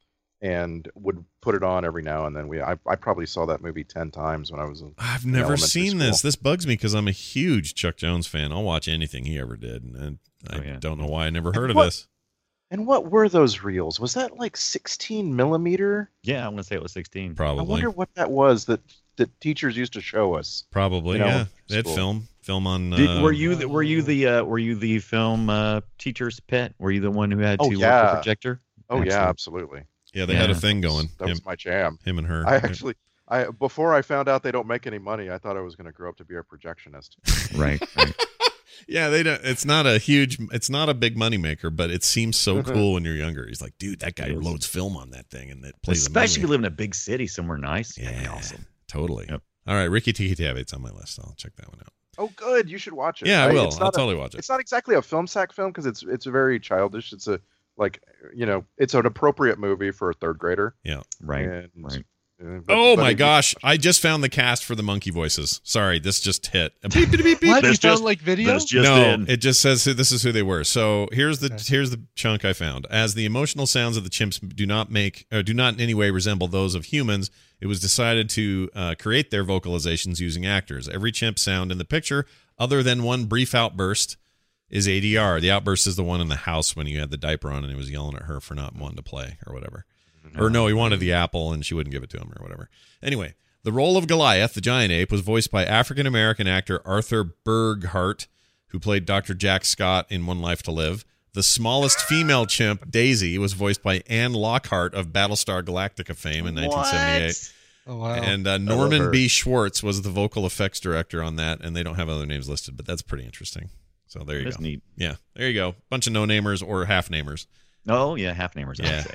and would put it on every now and then. We I, I probably saw that movie ten times when I was in I've in never elementary seen school. this. This bugs me because I'm a huge Chuck Jones fan. I'll watch anything he ever did, and I Oh, yeah. don't know why I never heard of what- this. And what were those reels? Was that like sixteen millimeter? Yeah, I want to say it was sixteen. Probably. I wonder what that was that that teachers used to show us. Probably, in yeah. elementary They had school. film, film on. Did, uh, were you the, were you the uh, were you the film uh, teacher's pet? Were you the one who had Oh, to work yeah. the projector? Oh yeah, Excellent. absolutely. Yeah, they had a Yeah. thing going. That Him, was my jam. him and her. I actually, I before I found out they don't make any money, I thought I was going to grow up to be a projectionist. Right. right. Yeah, they don't. It's not a huge. It's not a big money maker, but it seems so cool when you're younger. He's like, dude, that guy It is. loads film on that thing and it plays. Especially if a you movie. live in a big city somewhere nice. Yeah, That'd be awesome. Totally. Yep. All right, Ricky Tikki Tavi's on my list. I'll check that one out. Oh, good. You should watch it. Yeah, I will. It's I'll not a- totally watch it. It's not exactly a film sack film because it's it's very childish. It's a like you know it's an appropriate movie for a third grader. Yeah. Right. And, right. uh, but- Oh but my it- gosh! I just found the cast for the monkey voices. Sorry, this just hit. Beep, beep, beep, beep. What? You That's found just- like video? That's just no, in. it just says who, this is who they were. So here's the Okay. here's the chunk I found. As the emotional sounds of the chimps do not make uh, do not in any way resemble those of humans, it was decided to uh, create their vocalizations using actors. Every chimp sound in the picture, other than one brief outburst, is A D R. The outburst is the one in the house when you had the diaper on and he was yelling at her for not wanting to play or whatever. Or no, he wanted the apple and she wouldn't give it to him or whatever. Anyway, the role of Goliath, the giant ape, was voiced by African-American actor Arthur Burghart, who played Doctor Jack Scott in One Life to Live. The smallest female chimp, Daisy, was voiced by Anne Lockhart of Battlestar Galactica fame in nineteen seventy-eight. Oh wow. And uh, love Norman her. B. Schwartz was the vocal effects director on that, and they don't have other names listed, but that's pretty interesting. So there you That's go. neat. Yeah, there you go. Bunch of no-namers or half-namers. Oh yeah, half namers. I Yeah. would say.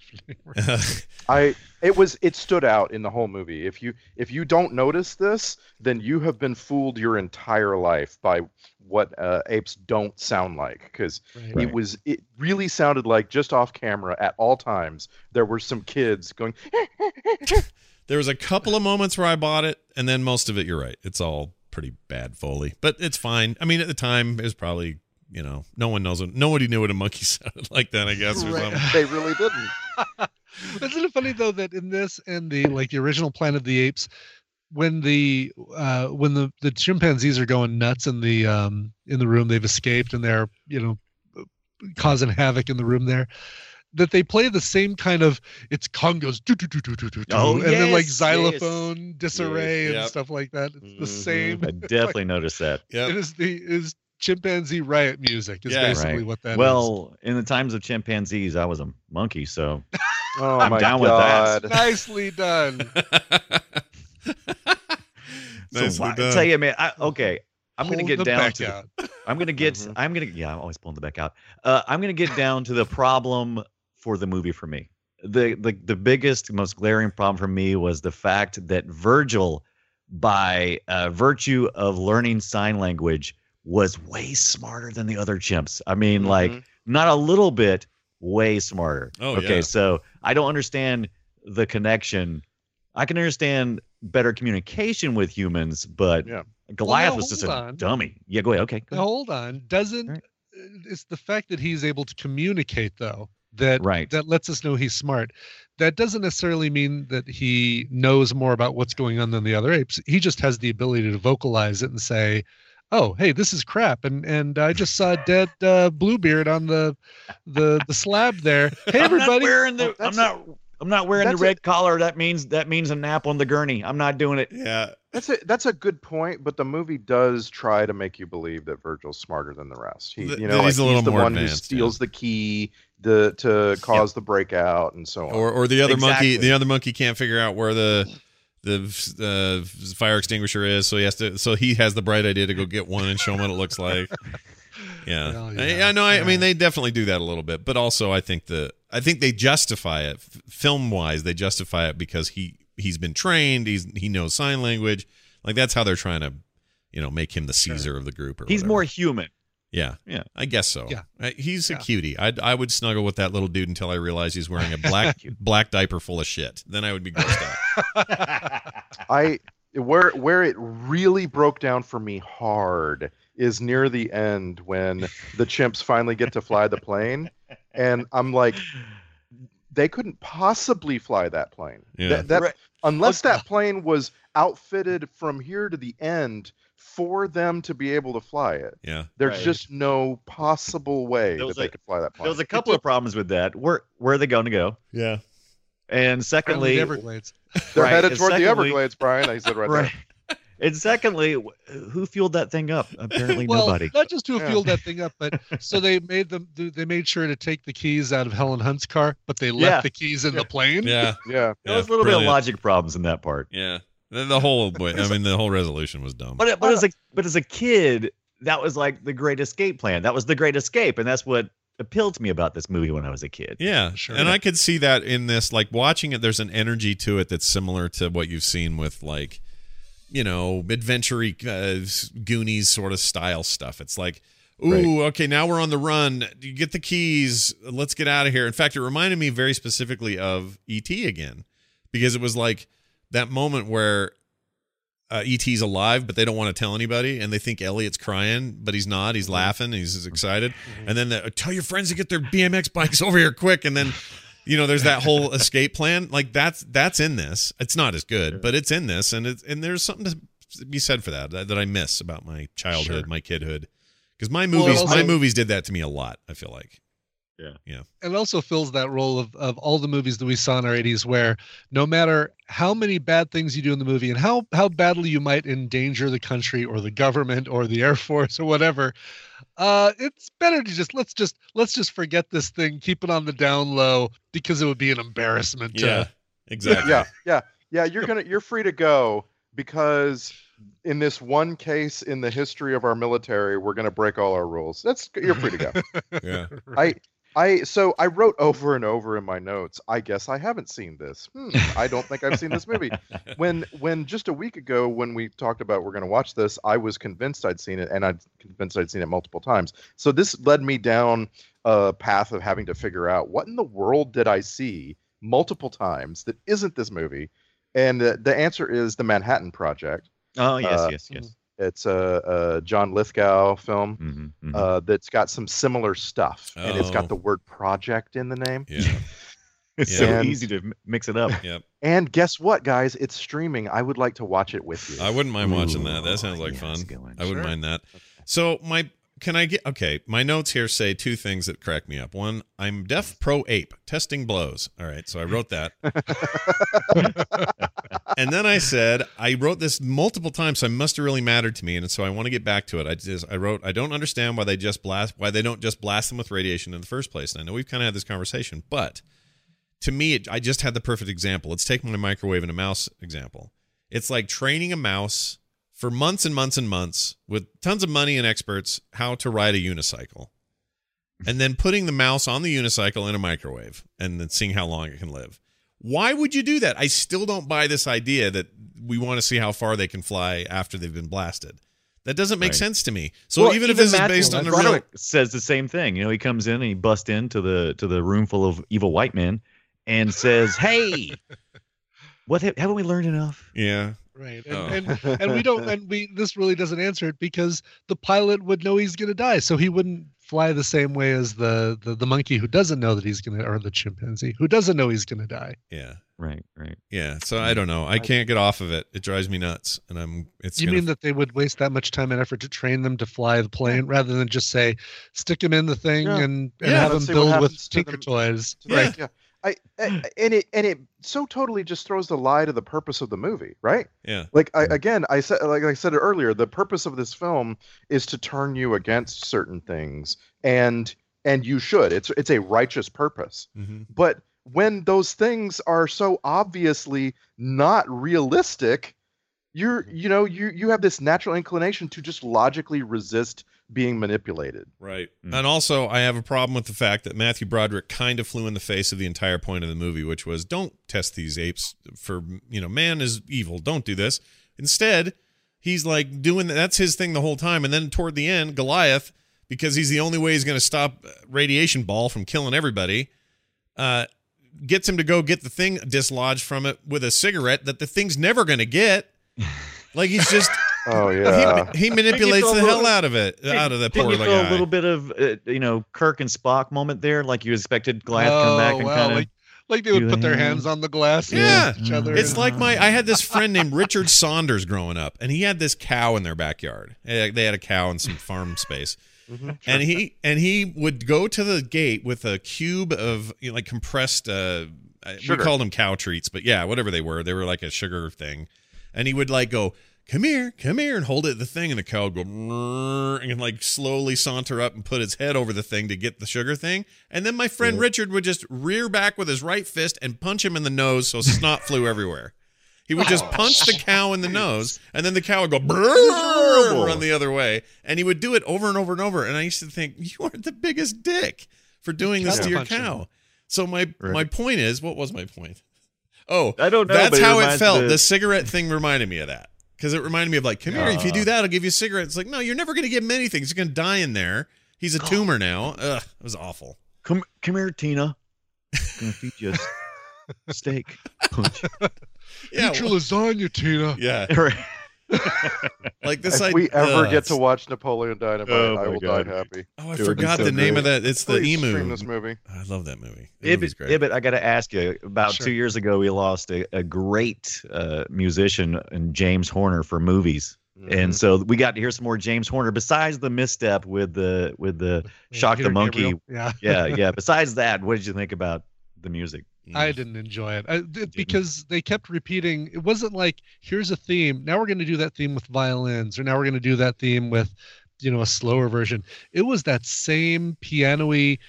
I it was it stood out in the whole movie. If you if you don't notice this, then you have been fooled your entire life by what uh, apes don't sound like because Right. it Right. was it really sounded like just off camera at all times there were some kids going There was a couple of moments where I bought it, and then most of it, you're right. It's all pretty bad Foley, but it's fine. I mean, at the time, it was probably, you know, no one knows what, nobody knew what a monkey sounded like then, I guess, or Right. something. they really didn't. Isn't it funny though that in this and the like the original Planet of the Apes, when the uh, when the, the chimpanzees are going nuts in the um, in the room, they've escaped and they're you know causing havoc in the room there, that they play the same kind of it's congos doo, doo, doo, doo, doo, doo, doo, Oh, and then like yes, xylophone disarray Yes, and yep. stuff like that. It's the Mhm. same. I definitely noticed that. Yep. It is the is chimpanzee riot music is Yeah. basically Right. what that is. Well, in the times of chimpanzees, I was a monkey, so Oh I'm my down with that. god. Nicely done. Nicely so I done. tell you, man. I, okay, I'm gonna Hold get the down back to. out. I'm gonna get. Mhm. I'm gonna. Yeah, I'm always pulling the back out. Uh, I'm gonna get down to the problem for the movie for me. The the the biggest, most glaring problem for me was the fact that Virgil, by uh, virtue of learning sign language, was way smarter than the other chimps. I mean, like Mhm. not a little bit, way smarter. Oh, okay, yeah. so I don't understand the connection. I can understand better communication with humans, but Yeah. Goliath now was just hold a on. dummy. Yeah, go ahead. Okay. go Now, ahead. hold on. Doesn't Right. it's the fact that he's able to communicate though that Right. that lets us know he's smart. That doesn't necessarily mean that he knows more about what's going on than the other apes. He just has the ability to vocalize it and say, "Oh, hey, this is crap," and and I just saw dead uh, Bluebeard on the the the slab there. Hey, I'm not everybody! wearing the. Oh, I'm that's- not. I'm not wearing the that's a- red collar. That means that means a nap on the gurney. I'm not doing it. Yeah. That's a that's a good point, but the movie does try to make you believe that Virgil's smarter than the rest. He, Th- you that know, like he's a little the more one advanced, who steals the key the, to cause the breakout and so on. Or or the other monkey, Exactly. the other monkey can't figure out where the the uh, fire extinguisher is, so he has to. So he has the bright idea to go get one and show him what it looks like. Yeah, Well, I, yeah. I know. I, I mean, Yeah. they definitely do that a little bit, but also I think the I think they justify it film wise. They justify it because he he's been trained. He's he knows sign language. Like that's how they're trying to, you know, make him the Caesar of the group. Or He's whatever. more human. Yeah, Yeah. I guess so. Yeah. Uh, he's a Yeah. cutie. I I would snuggle with that little dude until I realized he's wearing a black black diaper full of shit. Then I would be grossed out. I where where it really broke down for me hard is near the end when the chimps finally get to fly the plane, and I'm like, they couldn't possibly fly that plane. Yeah. That, that Right. unless that plane was outfitted from here to the end for them to be able to fly it. Yeah. There's Right. just no possible way There that was they a- could fly that plane. There was a couple of problems with that. Where where are they going to go? Yeah. And secondly, the Everglades. They're right, headed and toward the secondly- Everglades, Brian. I said right, right. And secondly, wh- who fueled that thing up? Apparently Well, nobody. not just who Yeah. fueled that thing up, but so they made them. They made sure to take the keys out of Helen Hunt's car, but they left Yeah. the keys in the plane. Yeah. there. Yeah. There Yeah, was a little bit brilliant. of logic problems in that part. Yeah. The, the whole, I mean, the whole resolution was dumb. But but as a but as a kid, that was like the Great Escape plan. That was the Great Escape, and that's what appealed to me about this movie when I was a kid. Yeah, Sure. and I could see that in this, like watching it. There's an energy to it that's similar to what you've seen with, like, you know, adventure-y, uh, Goonies sort of style stuff. It's like, ooh, Right. okay, now we're on the run. You get the keys. Let's get out of here. In fact, it reminded me very specifically of E T again, because it was like that moment where uh, E T's alive, but they don't want to tell anybody, and they think Elliot's crying, but he's not. He's laughing. He's excited. And then the, tell your friends to get their B M X bikes over here quick. And then, you know, there's that whole escape plan. Like that's that's in this. It's not as good, but it's in this, and it's and there's something to be said for that that, that I miss about my childhood, Sure. my kidhood, because my movies also- my movies did that to me a lot. I feel like. Yeah. Yeah. And it also fills that role of, of all the movies that we saw in our eighties, where no matter how many bad things you do in the movie and how how badly you might endanger the country or the government or the Air Force or whatever, uh, it's better to just let's just let's just forget this thing, keep it on the down low, because it would be an embarrassment. To, Yeah. Exactly. Yeah, yeah, yeah. You're gonna you're free to go because in this one case in the history of our military, we're gonna break all our rules. That's you're free to go. Yeah. I I so I wrote over and over in my notes. I guess I haven't seen this. Hmm, I don't think I've seen this movie. When when just a week ago when we talked about we're going to watch this, I was convinced I'd seen it, and I'm convinced I'd seen it multiple times. So this led me down a path of having to figure out what in the world did I see multiple times that isn't this movie, and the, the answer is The Manhattan Project. Oh yes, Uh, yes, yes. It's a, a John Lithgow film. Mm-hmm, mm-hmm. Uh, that's got some similar stuff, and it's Oh. got the word project in the name. Yeah. It's yeah. so And- easy to m- mix it up. Yep. And guess what, guys? It's streaming. I would like to watch it with you. I wouldn't mind watching that. Ooh, That sounds like yes, fun. good one. I wouldn't Sure. mind that. So my can I get okay? My notes here say two things that crack me up. One, I'm deaf pro ape. Testing blows. All right, so I wrote that. And then I said I wrote this multiple times, so it must have really mattered to me, and so I want to get back to it. I just I wrote I don't understand why they just blast why they don't just blast them with radiation in the first place. And I know we've kind of had this conversation, but to me, it, I just had the perfect example. Let's take my microwave and a mouse example. It's like training a mouse for months and months and months with tons of money and experts how to ride a unicycle, and then putting the mouse on the unicycle in a microwave and then seeing how long it can live. Why would you do that? I still don't buy this idea that we want to see how far they can fly after they've been blasted. That doesn't make Right. sense to me. So Well, even if this is Matthew based on a real, Broderick says the same thing. You know, he comes in and he busts into the to the room full of evil white men and says, "Hey, what ha- haven't we learned enough?" yeah, Right. And, Oh. and and we don't and we this really doesn't answer it because the pilot would know he's gonna die. So he wouldn't fly the same way as the the, the monkey who doesn't know that he's gonna or the chimpanzee who doesn't know he's gonna die. yeah, Right, right. yeah. So I don't know. I can't get off of it. It drives me nuts, and I'm. It's. You gonna, mean that they would waste that much time and effort to train them to fly the plane rather than just say, stick them in the thing Yeah. and, and Yeah, have let's them see what build with happens to Tinker them. Toys? Right. Yeah. I, I and it and it so totally just throws the lie to the purpose of the movie, right? Yeah. Like I again, I said like I said it earlier, the purpose of this film is to turn you against certain things, and and you should. It's it's a righteous purpose. Mm-hmm. But when those things are so obviously not realistic, you're you know you you have this natural inclination to just logically resist being manipulated. Right. Mm. And also, I have a problem with the fact that Matthew Broderick kind of flew in the face of the entire point of the movie, which was don't test these apes for, you know, man is evil. Don't do this. Instead, he's like doing that's his thing the whole time. And then toward the end, Goliath, because he's the only way he's going to stop Radiation Ball from killing everybody, uh, gets him to go get the thing dislodged from it with a cigarette that the thing's never going to get. Like he's just. Oh yeah. He, he manipulates Didn't the you feel a hell little- out of it, out of the Didn't poor you guy. feel a little bit of uh, you know Kirk and Spock moment there, like you expected Goliath to come back and well, kind of like, Like they would Do put their hands. hands on the glass. and Yeah. kiss each other. It's like my I had this friend named Richard Saunders growing up, and he had this cow in their backyard. Eh, They had a cow in some farm space. Mm-hmm. And he and he would go to the gate with a cube of you know, like compressed uh we Sugar. called them cow treats, but yeah, whatever they were, they were like a sugar thing. And he would like go, "Come here, come here," and hold it at the thing, and the cow would go "Rrrr," and like slowly saunter up and put its head over the thing to get the sugar thing. And then my friend Richard would just rear back with his right fist and punch him in the nose so snot flew everywhere. He would just punch the cow in the nose, and then the cow would go "Brrrr," and run the other way. And he would do it over and over and over. And I used to think, you are the biggest dick for doing this Cow to your punching. cow. So my Right. my point is, what was my point? Oh, I don't know, that's but it how it reminds felt. me- The cigarette thing reminded me of that. Because it reminded me of like, come here, if you do Uh. that, I'll give you a cigarette. It's like, no, you're never going to give him anything. He's going to die in there. He's a tumor now. Ugh, it was awful. Come, come here, Tina. I'm gonna feed you a steak. Yeah, Eat your well, lasagna, Tina. yeah. Like this. If I, we ever ugh, get to watch Napoleon Dynamite, Oh I my will God. die happy. Oh, I It would be forgot so the name great. of that. It's the Please emu. stream this movie. I love that movie. That movie's Ibit, great. Ibit, I got to ask you. About Sure. two years ago, we lost a, a great uh, musician in James Horner for movies, Mhm. and so we got to hear some more James Horner. Besides the misstep with the with the Shock the Peter Monkey, Gabriel. Yeah. yeah, yeah. Besides that, what did you think about the music? I didn't enjoy it I, th- because they kept repeating. It wasn't like, here's a theme. Now we're going to do that theme with violins, or now we're going to do that theme with, you know, a slower version. It was that same piano-y.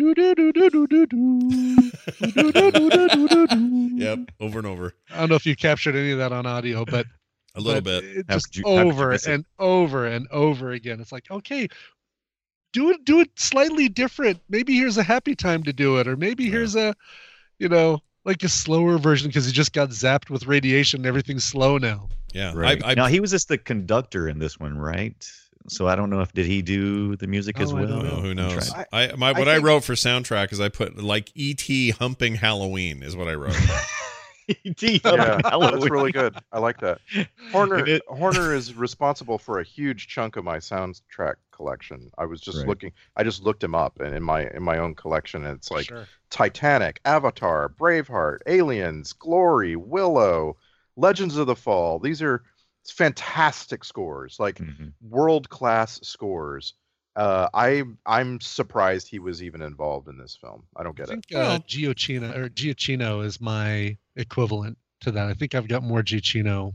Yep, over and over. I don't know if you captured any of that on audio, but A little but bit. It How just could you- how could you over miss it? and over and over again. It's like, okay, do it, do it slightly different. Maybe here's a happy time to do it, or maybe Yeah. here's a, you know, like a slower version because he just got zapped with radiation and everything's slow now. Yeah. Right. I, I, now he was just the conductor in this one, right? So I don't know if did he do the music as Oh, I well. don't no, who I'm knows? trying- I, my what I I, think- wrote for soundtrack is I put like E T humping Halloween is what I wrote. Yeah, Yeah, that's Halloween. really good. I like that. Horner It- Horner is responsible for a huge chunk of my soundtrack collection. I was just Right. looking. I just looked him up, and in my in my own collection, it's like Sure. Titanic, Avatar, Braveheart, Aliens, Glory, Willow, Legends of the Fall. These are fantastic scores, like Mhm. world class scores. Uh, I I'm surprised he was even involved in this film. I don't I get it. think uh, Well- Giacchino or Giacchino is my equivalent to that. I think I've got more Giacchino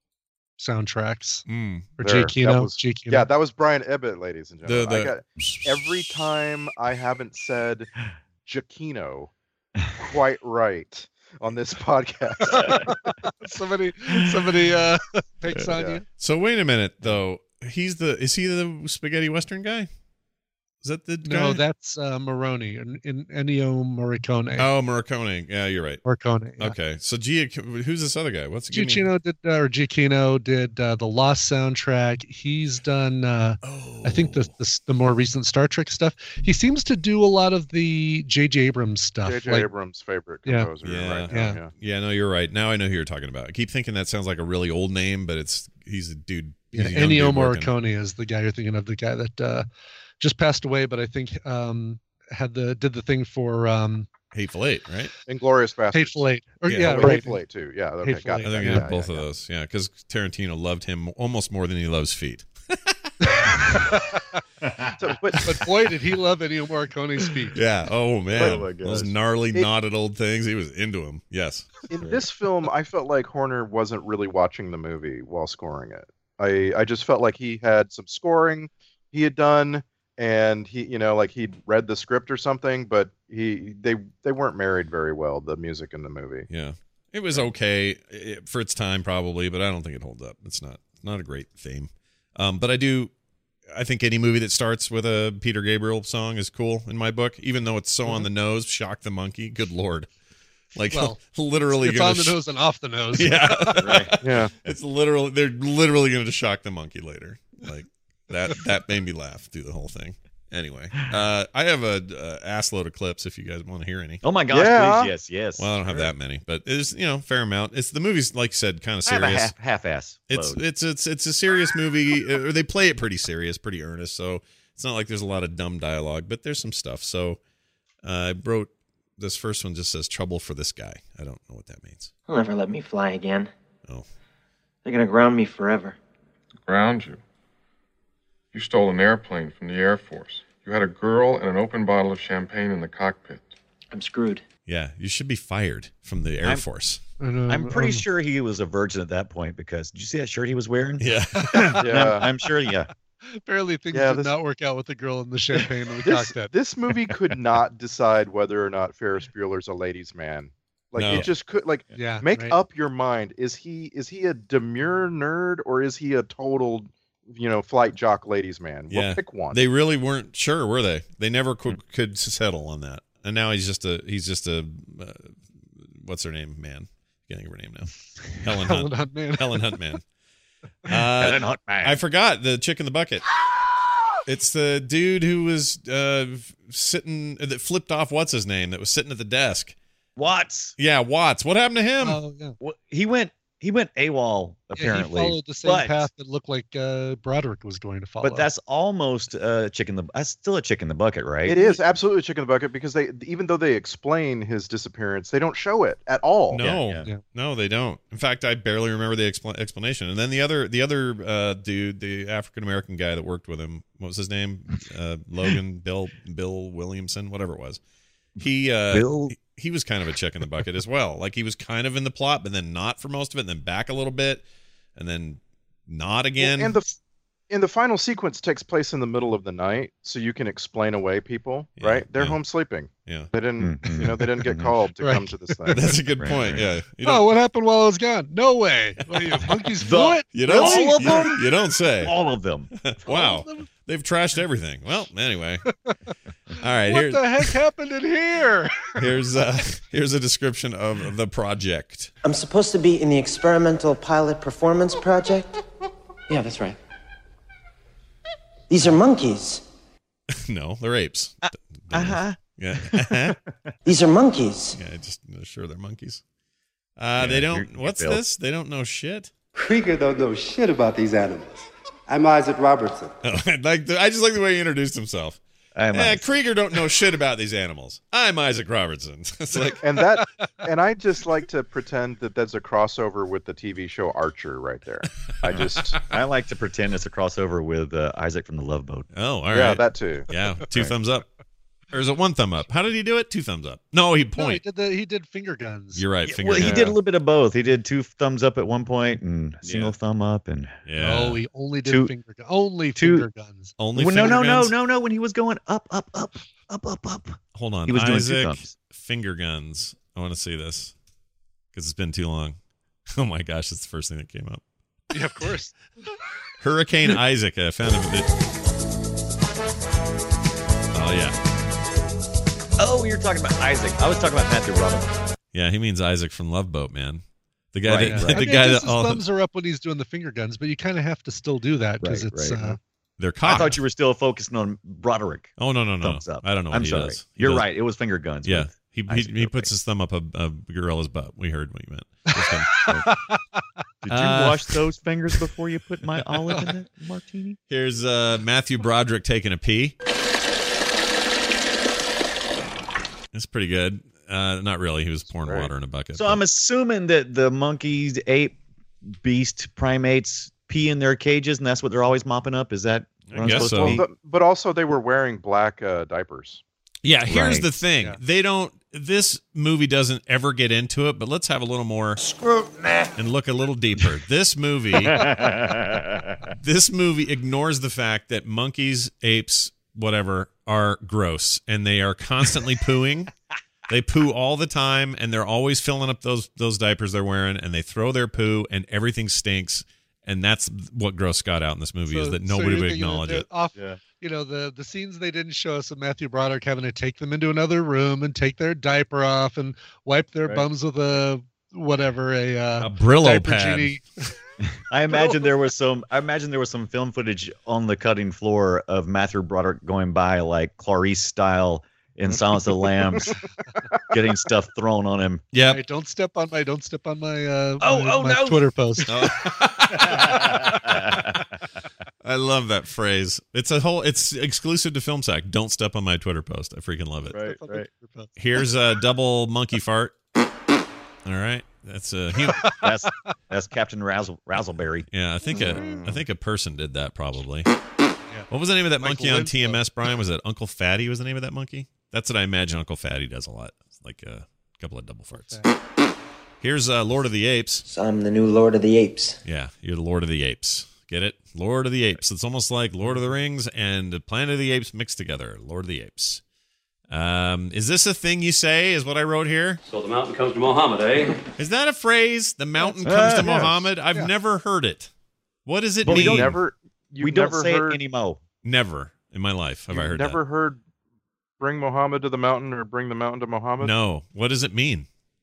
soundtracks Mm. or There, that Giacchino. was- Giacchino. Yeah, that was Brian Ibbett, ladies and The, gentlemen. I the, got every time I haven't said Giacchino quite right on this podcast. somebody, somebody uh, picks on Yeah. you. So wait a minute though. He's the is he the spaghetti western guy? Is that the guy? No, that's uh, Moroni in, in Ennio Morricone. Oh, Morricone. Yeah, you're right. Morricone. Yeah. Okay, so Gia, who's this other guy? What's give me- Giacchino did uh, or Giacchino did uh, the Lost soundtrack. He's done uh, Oh, I think the, the the more recent Star Trek stuff. He seems to do a lot of the J J Abrams stuff. J J like- Abrams' favorite Yeah. composer Yeah. right now. Yeah. Yeah. Yeah, no, you're right. Now I know who you're talking about. I keep thinking that sounds like a really old name, but it's he's a dude. He's Yeah, a young Ennio dude working. Morricone is the guy you're thinking of, the guy that uh, just passed away, but I think um, had the did the thing for um, Hateful Eight, right? Inglorious Bastards. Hateful Eight. Or, Yeah, yeah, Oh, right. Hateful Eight too. Yeah. Okay. Hateful Got Eight. it. I think yeah, he did yeah, both yeah, of those. Yeah, because Tarantino loved him almost more than he loves feet. So, but But boy, did he love Ennio Morricone's feet. Yeah. Oh man, Oh, my those gosh. gnarly, It- knotted old things. He was into them. Yes. in this film, I felt like Horner wasn't really watching the movie while scoring it. I I just felt like he had some scoring he had done, and he, you know, like he'd read the script or something, but he they they weren't married very well, the music in the movie. Yeah. It was okay eh, for its time, probably, but I don't think it holds up. It's not not a great theme. Um, but I do. I think any movie that starts with a Peter Gabriel song is cool in my book, even though it's so on the nose. Shock the Monkey. Good Lord. Like Well, literally It's gonna on the sh- nose and off the nose. Yeah. Right. Yeah. It's literally they're literally going to shock the monkey later. Like that that made me laugh through the whole thing. Anyway, uh, I have a uh, ass load of clips if you guys want to hear any. Oh my gosh! Yeah. Please, yes, yes. Well, I don't have that many, but it's you know fair amount. It's the movie's like I said, kind of I have a serious. half, half-ass. It's load. it's it's it's a serious movie. Or they play it pretty serious, pretty earnest. So it's not like there's a lot of dumb dialogue, but there's some stuff. So uh, I wrote this first one just says trouble for this guy. I don't know what that means. They'll never let me fly again. Oh. They're gonna ground me forever. Ground you? You stole an airplane from the Air Force. You had a girl and an open bottle of champagne in the cockpit. I'm screwed. Yeah, you should be fired from the Air I'm- Force. I'm pretty um, sure he was a virgin at that point because did you see that shirt he was wearing? Yeah. Yeah. I'm, I'm sure. Yeah. Apparently, things Yeah, did this- not work out with the girl in the champagne in the This, cockpit. this movie could not decide whether or not Ferris Bueller's a ladies' man. Like No. it just could. Like Yeah, make right. up your mind. Is he is he a demure nerd or is he a total, you know, flight jock ladies' man? Yeah. Well, pick one. They really weren't sure, were they? They never could, could settle on that. And now he's just a he's just a uh, what's her name, man? Can't think of her name now. Helen Hunt. Helen Hunt Man. Helen Hunt Man. Uh, Helen Hunt Man. I forgot the chick in the bucket. It's the dude who was uh, sitting that flipped off. What's his name? That was sitting at the desk. Watts. Yeah, Watts. What happened to him? Oh, yeah. Well, he went. He went AWOL apparently. Yeah, he followed the same but, path that looked like uh, Broderick was going to follow. But that's almost a chick in the. That's still a chick in the bucket, right? It is absolutely chicken in the bucket because they even though they explain his disappearance, they don't show it at all. No, Yeah, yeah. no, they don't. In fact, I barely remember the expl- explanation. And then the other, the other uh, dude, the African American guy that worked with him, what was his name? Uh, Logan, Bill, Bill Williamson, whatever it was. He, uh, Bill. he, he was kind of a chick in the bucket as well. Like he was kind of in the plot, but then not for most of it, and then back a little bit, and then not again. Well, and the and the final sequence takes place in the middle of the night, so you can explain away people, Yeah, right? They're yeah. home sleeping. Yeah, They didn't, Mhm. you know, they didn't get called to Right. come to this thing. that's a good Right, point. right. Yeah, you oh, don't, what happened while I was gone? No way. What are you, monkeys The- flew it? you don't, All see- of you, them? you don't say. All of them. Wow, they've trashed everything. Well, anyway. All right, What here's the heck happened in here? here's uh, here's a description of the project. I'm supposed to be in the experimental pilot performance project? Yeah, that's right. These are monkeys. No, they're apes. Uh huh. Yeah. yeah, These are monkeys. just sure they're monkeys. Uh, they Yeah, don't. you're- you're What's Bill. this? They don't know shit. Krieger don't know shit about these animals. I'm Isaac Robertson. Oh, like the, I just like the way he introduced himself. I'm Eh, Isaac. Krieger don't know shit about these animals. I'm Isaac Robertson. It's like And that, and I just like to pretend that that's a crossover with the T V show Archer right there. I just, I like to pretend it's a crossover with uh, Isaac from the Love Boat. oh, all right. yeah, that too. Yeah, two Right. thumbs up. Or is it one thumb up? How did he do it? Two thumbs up. No, he No, he point. did the he did finger guns. You're right. Yeah, Finger well, he gun. did a little bit of both. He did two thumbs up at one point and single Yeah. thumb up and Yeah. No, he only did Two- finger guns. Only two- finger guns. Only well, no, finger no, no, guns? no, no. When he was going up, up, up, up, up, up. Hold on. He was doing two Isaac thumbs. finger guns. I want to see this because it's been too long. Oh my gosh, it's the first thing that came up. Yeah, of course. Hurricane Isaac. I found him. A oh yeah, Oh, you're talking about Isaac. I was talking about Matthew Broderick. yeah. He means Isaac from Love Boat, man. The guy Right, that right. the I mean, guy I guess that his all thumbs are up when he's doing the finger guns, but you kind of have to still do that because Right, it's right. uh, they're I cocked. thought you were still focusing on Broderick. oh no no no. Thumbs up. I don't know what I'm he sorry. does. He You're does- right. It was finger guns. Yeah. with He he, Isaac he puts Roberts. his thumb up a, a gorilla's butt. We heard what you meant. Just kidding. Did you Uh, wash those fingers before you put my olive in the martini? Here's uh, Matthew Broderick taking a pee. It's pretty good. Uh, not really. He was pouring Right. water in a bucket. So but- I'm assuming that the monkeys, ape, beast, primates pee in their cages, and that's what they're always mopping up. Is that what I I'm guess supposed so. to Well, be? but, but also they were wearing black uh, diapers. Yeah, here's Right. the thing. Yeah. They don't this movie doesn't ever get into it, but let's have a little more scrutiny and look a little deeper. This movie this movie ignores the fact that monkeys, apes, whatever, are gross and they are constantly pooing. They poo all the time and they're always filling up those those diapers they're wearing and they throw their poo and everything stinks. And that's what gross got out in this movie is So- that so nobody you're would thinking that acknowledge they're it. Off, Yeah. You know, the the scenes they didn't show us of Matthew Broderick having to take them into another room and take their diaper off and wipe their Right. bums with a whatever a uh, A Brillo diaper pad. genie. I imagine there was some. I imagine there was some film footage on the cutting floor of Matthew Broderick going by like Clarice style in Silence of the Lambs, getting stuff thrown on him. Yep. Hey, don't step on my don't step on my uh Oh, my, oh, my no. Twitter post. Oh. I love that phrase. It's a whole. It's exclusive to Film Sack. Don't step on my Twitter post. I freaking love it. Right, right. Here's a double monkey fart. All right, that's a. He, that's that's Captain Razzle, Razzleberry. Yeah, I think a I think a person did that probably. Yeah. What was the name of that Michael monkey on Winslow. T M S, Brian? Was it Uncle Fatty? Was the name of that monkey? That's what I imagine Uncle Fatty does a lot. It's like a couple of double farts. Here's uh, Lord of the Apes. So I'm the new Lord of the Apes. Yeah, you're the Lord of the Apes. Get it? Lord of the Apes. It's almost like Lord of the Rings and Planet of the Apes mixed together. Lord of the Apes. Um, is this a thing you say, is what I wrote here? So the mountain comes to Muhammad, eh? Is that a phrase? The mountain Uh, comes to yes. Muhammad? I've Yeah. never heard it. What does it But we mean? don't- Never, you've we don't never say heard, it anymore. Never in my life have I you've heard never heard bring Muhammad to the mountain or bring the mountain to that. Muhammad? No. What does it mean?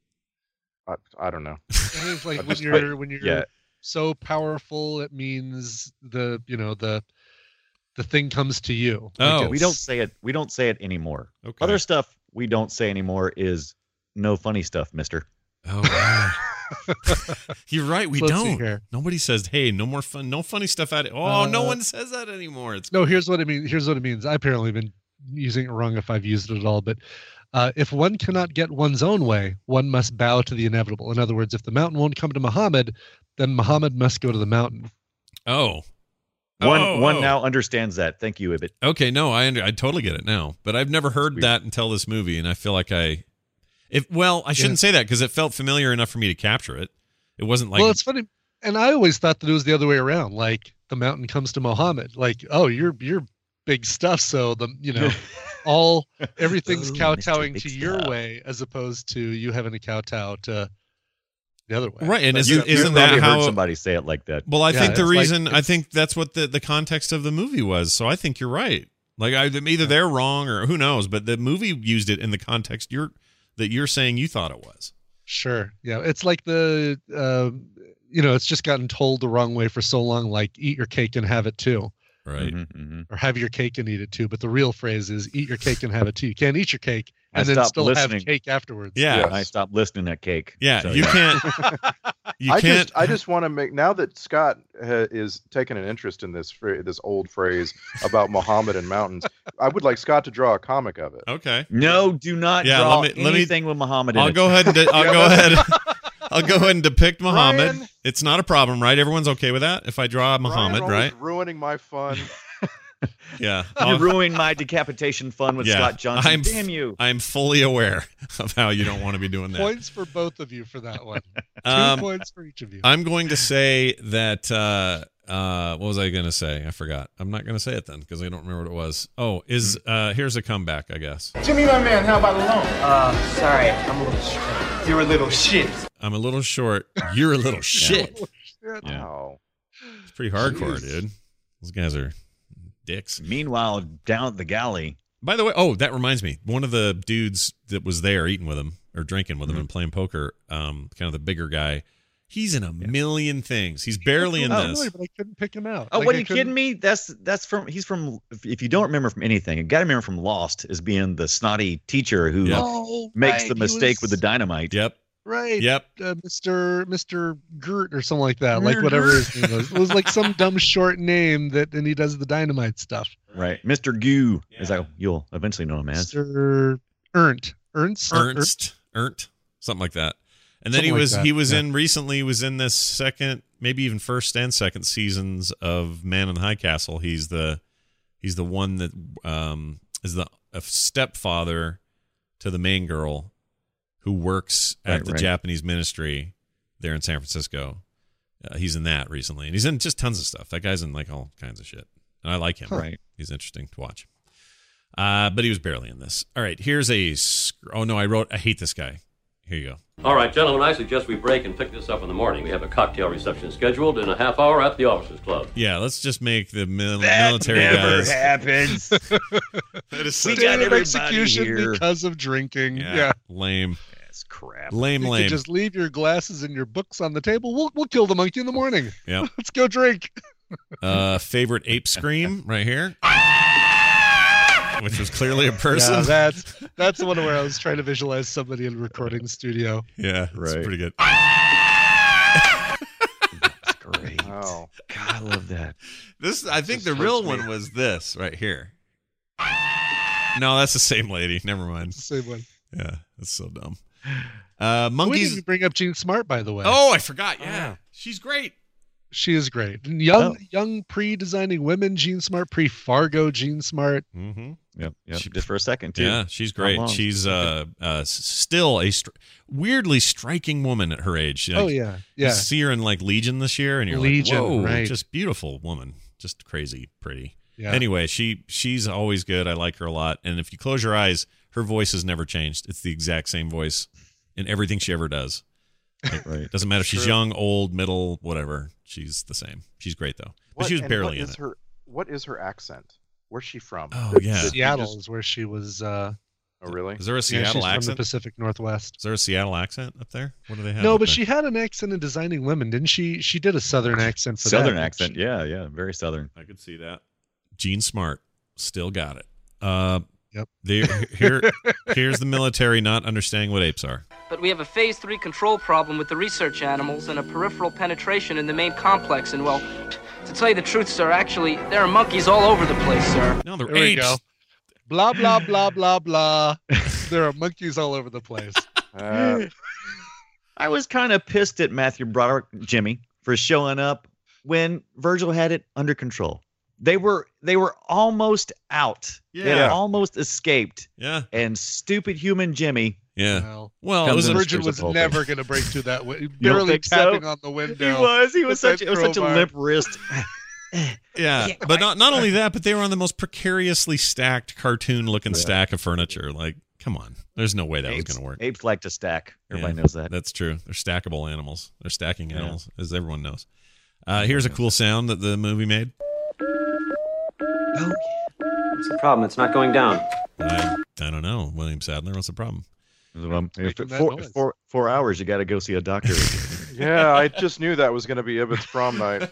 I, I don't know. It's like I when just- you're when you're Yeah. so powerful, it means the you know the the thing comes to you. Oh. Like We it's- don't say it. We don't say it anymore. Okay. Other stuff we don't say anymore is no funny stuff, mister. Oh, wow. You're right. We So let's see don't. here. Nobody says, hey, no more fun, no funny stuff at it. Oh, no Uh, one says that anymore. It's No, here's what it means. Here's what it means. I apparently been using it wrong if I've used it at all, but uh, if one cannot get one's own way, one must bow to the inevitable. In other words, if the mountain won't come to Muhammad, then Muhammad must go to the mountain. Oh. One Oh, one oh. now understands that. Thank you, Ibit. Okay, no, I under, I totally get it now, but I've never heard Weird. that until this movie, and I feel like I, if well, I shouldn't say that because it felt familiar enough for me to capture it. It wasn't like well, it's funny, and I always thought that it was the other way around. Like the mountain comes to Muhammad. Like, oh, you're you're big stuff, so the you know, all everything's Ooh, kowtowing Mister to Big your Stuff. way, as opposed to you having to kowtow to the other way. right, and You- isn't you isn't probably that heard how? somebody say it like that? Well, I Yeah, think the it's like- reason I it's- think that's what the the context of the movie was. So I think you're right. Like I either they're wrong or who knows, but the movie used it in the context you're that you're saying you thought it was. Sure. Yeah. It's like the, uh, you know, it's just gotten told the wrong way for so long, like eat your cake and have it too, Right. Mhm, mhm. or have your cake and eat it too. But the real phrase is eat your cake and have it too. You can't eat your cake I and then stopped still listening. have cake afterwards. Yeah. Yes. I stopped listening at cake. Yeah, So, you can't. You I can't. just I just want to make now that Scott uh, is taking an interest in this phra- this old phrase about Muhammad and mountains. I would like Scott to draw a comic of it. Okay. No, do not Yeah, draw let me- let me- anything with Muhammad in I'll it. go ahead and de- I'll go ahead. I'll go ahead and depict Muhammad. Brian. It's not a problem, right? Everyone's okay with that if I draw Muhammad, Ryan right? always ruining my fun. Yeah. You're I'll- ruining my decapitation fun with yeah. Scott Johnson. I'm, Damn you. I'm fully aware of how you don't want to be doing that. Points for both of you for that one. Two Um, points for each of you. I'm going to say that. Uh, uh, what was I going to say? I forgot. I'm not going to say it then because I don't remember what it was. Oh, is uh, here's a comeback, I guess. Jimmy, my man, how about a loan? Uh, sorry, I'm a little short. You're a little shit. I'm a little short. You're a little shit. Yeah. Oh. It's pretty hardcore, Jeez. dude. Those guys are dicks. Meanwhile, down at the galley. By the way, oh, that reminds me. One of the dudes that was there eating with him or drinking with him Mm-hmm. and playing poker, um, kind of the bigger guy, he's in a million things. He's barely in Oh, this. really, but I couldn't pick him out. Oh, Like, what I are you couldn't- kidding me? That's that's from he's from. If, if you don't remember from anything, you got to remember from Lost as being the snotty teacher who Yep. Oh, makes right, the he mistake was- with the dynamite. Yep. Right. Yep. Uh, Mister Mister Gert or something like that. Like whatever his name was. It was like some dumb short name that, and he does the dynamite stuff. Right, Mister Goo, as I you'll eventually know him as. Mister Ernst. Ernst. Ernst, Ernst, something like that. And then Something he like was that, he was yeah. in recently he was in this second, maybe even first and second seasons of Man in the High Castle. He's the he's the one that um, is the a stepfather to the main girl who works at Right, the right. Japanese ministry there in San Francisco. Uh, he's in that recently, and he's in just tons of stuff. That guy's in like all kinds of shit, and I like him. Right. He's interesting to watch. Uh, but he was barely in this. All right, here's a. sc- Oh no, I wrote. I hate this guy. Here you go. All right, gentlemen, I suggest we break and pick this up in the morning. We have a cocktail reception scheduled in a half hour at the Officers Club. Yeah, let's just make the mil- That military never guys. happens. That is We such got State of everybody execution here. because of drinking. yeah, Yeah. lame, That's crap. lame, You lame. could just leave your glasses and your books on the table. We'll we'll kill the monkey in the morning. Yep. Let's go drink. Uh, favorite ape scream right here, which was clearly a Yeah, person. that's that's the one where I was trying to visualize somebody in a recording studio. Yeah, it's Right. pretty good. That's great. Oh, God, I love that. This, I think, This the hurts real me. one was this right here. No, that's the same lady. Never mind. Same one. Yeah, that's so dumb. Uh, We monkeys. didn't bring up Jean Smart, by the way. Oh, I forgot. Yeah, she's great. She is great. Young, Oh. young pre-designing women, Jean Smart, pre-Fargo, Jean Smart. Mm-hmm. Yep, yep. Just for a second, too. Yeah, she's Not great. long. She's uh, uh, s- still a str- weirdly striking woman at her age. Oh, Like, yeah. You Yeah. see her in like Legion this year, and you're Legion, like, whoa, right. just beautiful woman, just crazy pretty. Yeah. Anyway, she she's always good. I like her a lot. And if you close your eyes, her voice has never changed. It's the exact same voice in everything she ever does. Like, Right. Doesn't matter if she's True. young, old, middle, whatever. She's the same. She's great though. But What- she was and barely what in is it. her what is her accent? Where's she from? Oh, Did- yeah. did you Seattle just- is where she was. Uh, Oh, really? Is there a yeah, Seattle she's from the accent? Pacific Northwest. Is there a Seattle accent up there? What do they have? No, up but there? she had an accent in Designing Women, didn't she? She did a Southern accent for Southern that. accent. Yeah, yeah. Very Southern. I could see that. Jean Smart still got it. Uh, Yep. There, here, here's the military not understanding what apes are. But we have a phase three control problem with the research animals and a peripheral penetration in the main complex. And, well, to tell you the truth, sir, actually, there are monkeys all over the place, sir. No, they're There we apes. go. Blah, blah, blah, blah, blah. There are monkeys all over the place. Uh, I was kind of pissed at Matthew Broderick, Jimmy, for showing up when Virgil had it under control. They were they were almost out. They had Yeah. almost escaped. Yeah. And stupid human Jimmy. Yeah. Well, Well, it Comes was in a, and Virgin stirs was the whole never thing. going to break through that way. You don't Barely think so? tapping on the window. He was. He was with such that it was such a crowbar. limp wrist. yeah, but not not only that, but they were on the most precariously stacked cartoon-looking stack of furniture. Like, come on, there's no way that was apes, going to work. apes like to stack. Everybody Yeah, knows that. That's true. They're stackable animals. They're stacking Yeah. animals, as everyone knows. Uh, here's a cool sound that the movie made. What's the problem? It's not going down. I, I don't know, William Sadler. What's the problem? Um, Making that four, noise. four, four hours, you got to go see a doctor. yeah, I just knew that was going to be Ibbott's prom night.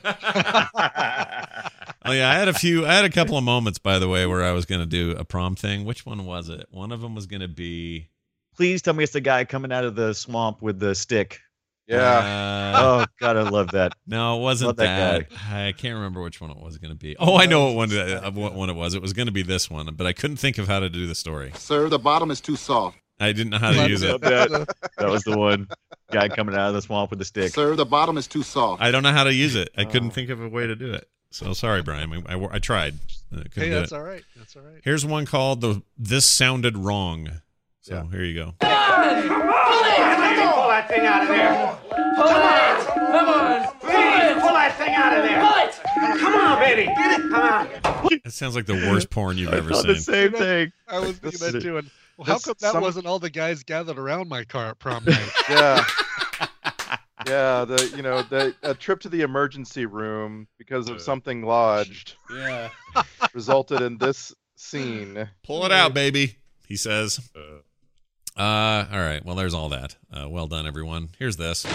Oh yeah, I had a few. I had a couple of moments, by the way, where I was going to do a prom thing. Which one was it? One of them was going to be. Please tell me it's the guy coming out of the swamp with the stick. Yeah. Uh, Oh God, I love that. no, it wasn't Love that that. I can't remember which one it was going to be. Oh, I know what one, uh, what one it was. It was going to be this one, but I couldn't think of how to do the story. Sir, the bottom is too soft. I didn't know how to Love use Love it. that. That was the one. Guy coming out of the swamp with the stick. Sir, the bottom is too soft. I don't know how to use it. I Oh. couldn't think of a way to do it. So sorry, Brian. I, I, I tried. I couldn't Hey, do that's it. all right. That's all right. Here's one called the "This Sounded Wrong." So Yeah. here you go. Pull that thing out of there. Pull it. Come on. Please, pull that thing out of there. Pull it. Come on, baby. Get it. Come on. It sounds like the worst porn you've I ever thought seen. the same thing. I was thinking that too. And well, how this- come that some- wasn't all the guys gathered around my car at prom night? Yeah. Yeah, the you know the a trip to the emergency room because of something lodged Yeah. resulted in this scene. Pull it out, baby, he says. Uh, all right. Well, there's all that. Uh, well done, everyone. Here's this.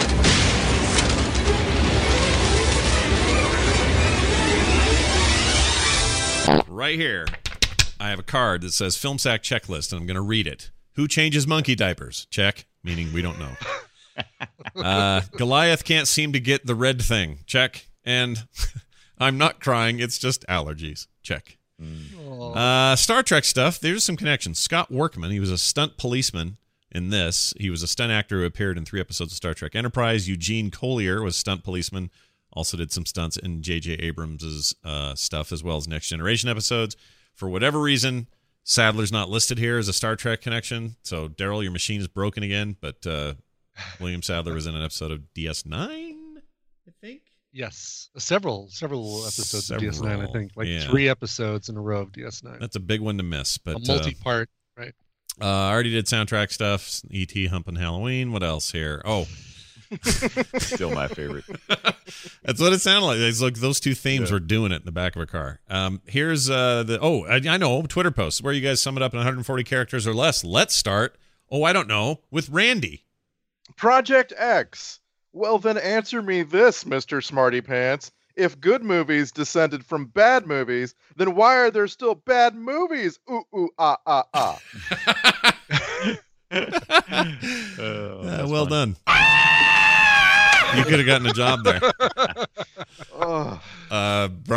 Right here, I have a card that says Film Sack Checklist, and I'm going to read it. Who changes monkey diapers? Check, meaning we don't know. Uh, Goliath can't seem to get the red thing. Check. And I'm not crying. It's just allergies. Check. Uh, Star Trek stuff. There's some connections. Scott Workman, he was a stunt policeman in this. He was a stunt actor who appeared in three episodes of Star Trek Enterprise. Eugene Collier was stunt policeman. Also did some stunts in J J Abrams' uh, stuff as well as Next Generation episodes. For whatever reason, Sadler's not listed here as a Star Trek connection. So, Daryl, your machine is broken again. But uh, William Sadler was in an episode of D S nine, I think. Yes, several several episodes of D S nine. I Several, think like yeah. three episodes in a row of D S nine. That's a big one to miss. But a multi-part, uh, right? Uh, I already did soundtrack stuff. E T Humpin' Halloween. What else here? Oh. Still my favorite. That's what it sounded like. It's like those two themes Yeah. were doing it in the back of a car. Um, here's uh, the oh I, I know Twitter posts where you guys sum it up in one hundred forty characters or less. Let's start. Oh, I don't know, with Randy. Project X. Well, then answer me this, Mister Smarty Pants. If good movies descended from bad movies, then why are there still bad movies? Ooh, ooh, ah, ah, ah. Uh, well done. You could have gotten a job there. Oh,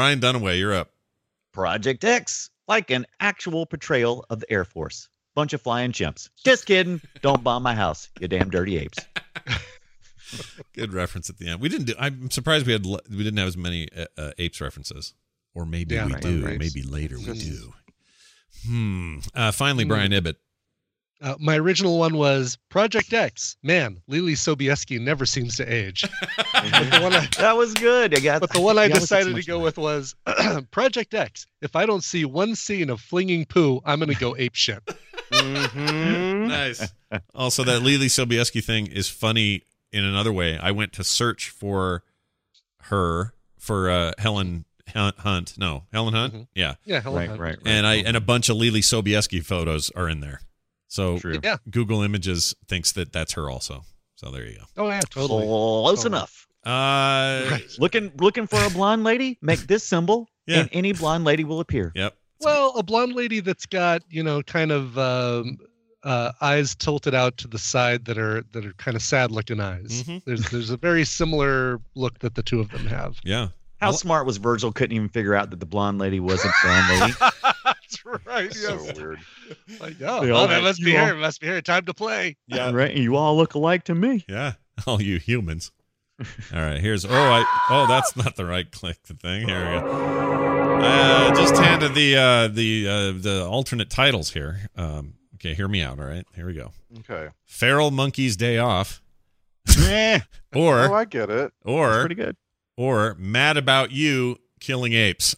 Brian Dunaway, you're up. Project X, like an actual portrayal of the Air Force. Bunch of flying chimps. Just kidding. Don't bomb my house, you damn dirty apes. Good reference at the end. We didn't do. I'm surprised we had. We didn't have as many uh, uh, apes references, or maybe Yeah, we right, do. right. Maybe later we do. Hmm. Uh, finally, Brian Ibbett. Uh, my original one was Project X. Man, Lily Sobieski never seems to age. But the one I, That was good. I got, but the one I yeah, was decided so to much go fun. with was Project X. If I don't see one scene of flinging poo, I'm going to go ape shit. Mm-hmm. Nice. Also, that Lily Sobieski thing is funny in another way. I went to search for her for uh, Helen Hunt. No, Helen Hunt. Mm-hmm. Yeah. Yeah, Helen Right, Hunt. right, right. And I and a bunch of Lily Sobieski photos are in there. So True. Yeah. Google Images thinks that that's her also. So there you Oh yeah, totally. Close Totally. enough. go. Uh, Looking looking for a blonde lady? Make this symbol, Yeah. and any blonde lady will appear. Yep. Well, a blonde lady that's got, you know, kind of um, uh, eyes tilted out to the side that are that are kind of sad looking eyes. Mhm. There's there's a very similar look that the two of them have. Yeah. How Well- smart was Virgil? Couldn't even figure out that the blonde lady wasn't blonde lady. That's right. So Yes. weird. Like, oh, They all- oh, that must be you her. all- It must be her. Time to play. Yeah. Right. You all look alike to me. Yeah. All you humans. All right. Here's. Oh, I. Oh, that's not the right click thing. Here we go. Uh, just handed the uh, the uh, the alternate titles here. Um, okay, hear me out. All right. Here we go. Okay. Feral Monkey's Day Off, Eh, or Oh, I get it. or pretty good. or Mad About You Killing Apes.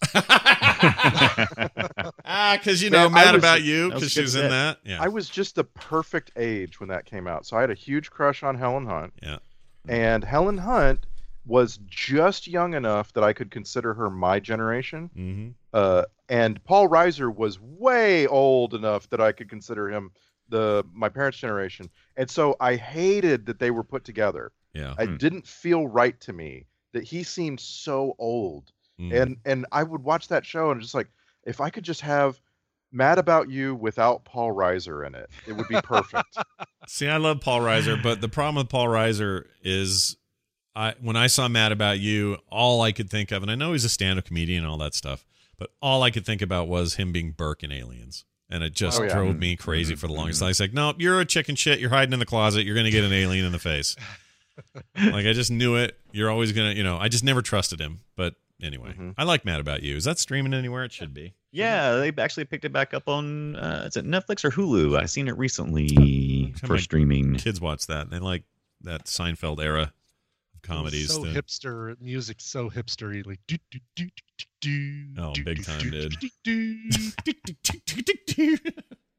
Ah, because you know, Man, I Mad was- About You, that was because a she good was in set. that. Yeah. I was just the perfect age when that came out. So I had a huge crush on Helen Hunt. Yeah. And Helen Hunt was just young enough that I could consider her my generation. Mm-hmm. Uh, and Paul Reiser was way old enough that I could consider him the my parents' generation. And so I hated that they were put together. Yeah. It didn't feel right to me that he seemed so old. Mm. And and I would watch that show and just like, if I could just have Mad About You without Paul Reiser in it, it would be perfect. See, I love Paul Reiser, but the problem with Paul Reiser is, I when I saw Mad About You, all I could think of, and I know he's a stand-up comedian and all that stuff, but all I could think about was him being Burke in Aliens. And it just Oh, yeah. drove me crazy for the longest time. It's like, no, you're a chicken shit. You're hiding in the closet. You're going to get an alien in the face. Like, I just knew it. You're always going to, you know, I just never trusted him. But anyway, Mm-hmm. I like Mad About You. Is that streaming anywhere? It should be. Yeah, they actually picked it back up on, uh, is it Netflix or Hulu? I've seen it recently Time for my streaming. Kids watch that. They like that Seinfeld era of comedies. So The- hipster music, so hipstery, like do do do do do. Oh, do, big do, time, do, dude. do, do, do.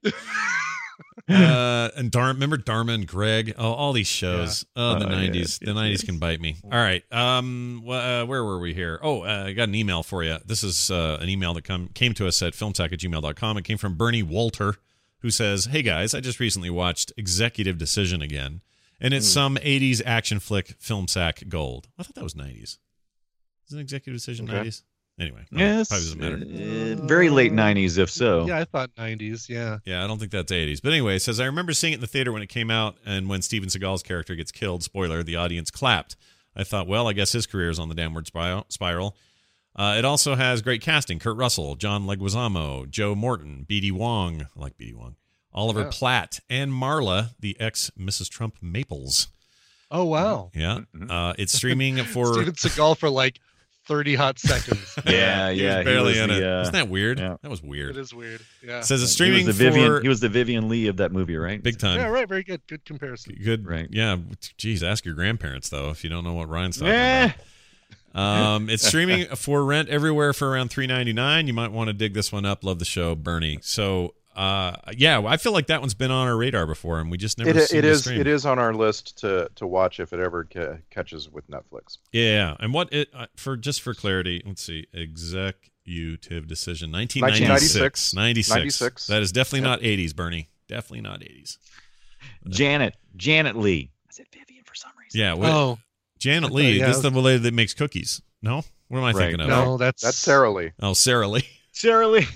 uh, and Dar- remember Dharma and Greg? Oh, all these shows. Oh, the Oh, yeah, nineties. yes, the nineties yes. can bite me. All right. Um. wh- Uh, where were we here? Oh, uh, I got an email for you. This is uh, an email that come came to us at filmsack at gmail dot com. It came from Bernie Walter, who says, "Hey guys, I just recently watched Executive Decision again, and it's some eighties action flick film sack gold. I thought that was nineties. Isn't Executive Decision Okay. nineties? Anyway, no, Yes, probably doesn't matter. uh, very late nineties, if so. Yeah, I thought nineties. Yeah. Yeah, I don't think that's eighties. But anyway, it says, I remember seeing it in the theater when it came out, and when Steven Seagal's character gets killed, spoiler, the audience clapped. I thought, well, I guess his career is on the downward spiral. spiral. Uh, it also has great casting. Kurt Russell, John Leguizamo, Joe Morton, B D Wong, I like B D Wong, Oliver Yeah. Platt, and Marla, the ex-Missus Trump Maples. Oh wow. Yeah. Uh, it's streaming for... Steven Seagal for like thirty hot seconds. Yeah, He yeah. was barely he was in the, it. Uh, Isn't that weird? yeah. That was weird. It is weird. Yeah. It says it's he streaming was the Vivian. for... He was the Vivian Lee of that movie, right? Big time. Yeah. Right. Very good. Good comparison. Good. Right. Yeah. Geez, ask your grandparents, though, if you don't know what Ryan's talking Eh. about. Um, it's streaming for rent everywhere for around three ninety-nine. You might want to dig this one up. Love the show, Bernie. So, uh, yeah, I feel like that one's been on our radar before, and we just never. It, seen it the is stream. it is on our list to to watch if it ever ca- catches with Netflix. Yeah, and what it uh, for? Just for clarity, let's see. Executive Decision, nineteen ninety-six. ninety-six. ninety-six. ninety-six. That is definitely Yep. not eighties, Bernie. Definitely not eighties. Janet. Janet Lee. I said Vivian for some reason. Yeah. What, Oh Janet I Lee. thought- yeah, this is the lady that makes cookies. No, what am I Right. thinking of? no, that's That's Sarah Lee. Oh, Sarah Lee. Sarah Lee.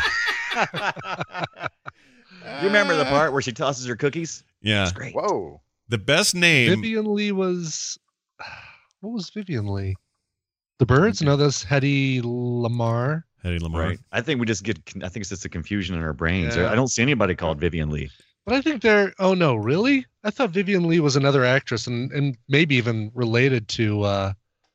You remember the part where she tosses her cookies? Yeah. That's great. Whoa. The best name. Vivian Lee was. What was Vivian Lee? The Birds? No, that's Hedy Lamarr. Hedy Lamarr. Right. I think we just get. I think it's just a confusion in our brains. Yeah. I don't see anybody called Vivian Lee. But I think they're. Oh no, really? I thought Vivian Lee was another actress, and and maybe even related to uh,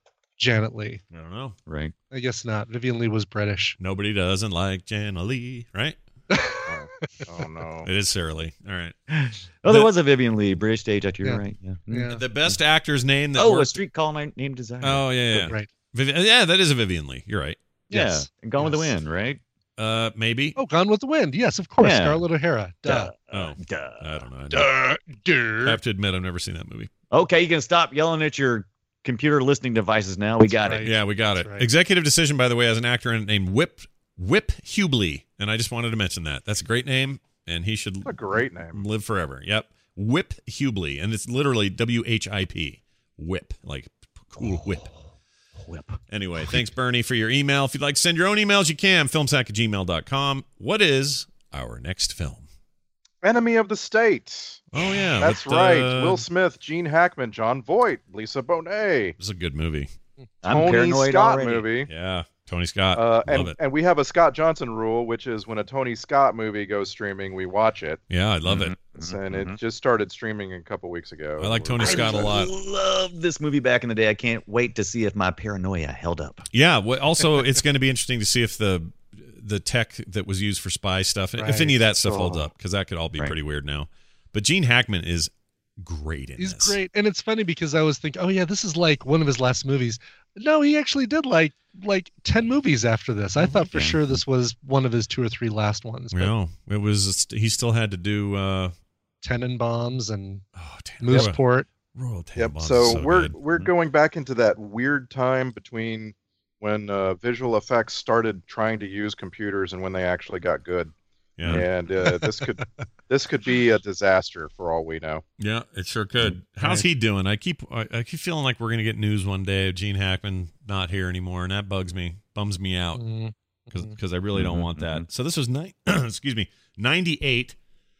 Janet Leigh. I don't know. Right. I guess not. Vivian Lee was British. Nobody doesn't like Janet Leigh, right? oh, oh no. It is Sarah Lee. All right. Oh, there The- was a Vivian Lee, British stage actor. You're Yeah. right. Yeah. Yeah. The best actor's name that Oh, worked- a street call my name desire. Oh yeah, yeah. Right. Vivi- yeah, that is a Vivian Lee. You're right. Yeah. Yes. And Gone with the Yes. Wind, right? Uh, maybe. Oh, Gone with the Wind. Yes, of course. Yeah. Scarlett O'Hara. Duh. Oh, Duh. I don't know. I don't- Duh. I Duh. have to admit, I've never seen that movie. Okay, you can stop yelling at your computer listening devices now. We got right. it. Yeah, we got That's it. right. Executive decision, by the way, as an actor named Whip Whip Hubley, and I just wanted to mention that. That's a great name, and he should A great name. live forever. Yep, Whip Hubley, and it's literally W H I P. Whip, like cool whip. Whip. Anyway, thanks, Bernie, for your email. If you'd like to send your own emails, you can. filmsack at gmail dot com. What is our next film? Enemy of the State. Oh, yeah. That's with, right. uh, Will Smith, Gene Hackman, John Voight, Lisa Bonet. This is a good movie. I'm Tony paranoid Scott already. movie. Yeah, Tony Scott. Uh, Love and, it. and we have a Scott Johnson rule, which is when a Tony Scott movie goes streaming, we watch it. Yeah, I love it. And it just started streaming a couple weeks ago. I like Tony We're- Scott a lot. I loved this movie back in the day. I can't wait to see if my paranoia held up. Yeah. Well, also, it's going to be interesting to see if the the tech that was used for spy stuff, if Right. any of that stuff Oh. holds up, because that could all be Right. pretty weird now. But Gene Hackman is great in He's this. great. And it's funny because I was thinking, oh, yeah, this is like one of his last movies. No, he actually did like like ten movies after this. I thought for Yeah. sure this was one of his two or three last ones. But No, it was. He still had to do. Uh, Tenenbaums and oh, damn, Mooseport. Royal Yep. Tenenbaums So, is so we're good. we're going back into that weird time between when uh, visual effects started trying to use computers and when they actually got good. Yeah. And uh, this could this could be a disaster for all we know. Yeah, it sure could. How's he doing? I keep I, I keep feeling like we're gonna get news one day of Gene Hackman not here anymore, and that bugs me, bums me out, because Mhm. I really don't want that. So this was ni- excuse me, ninety-eight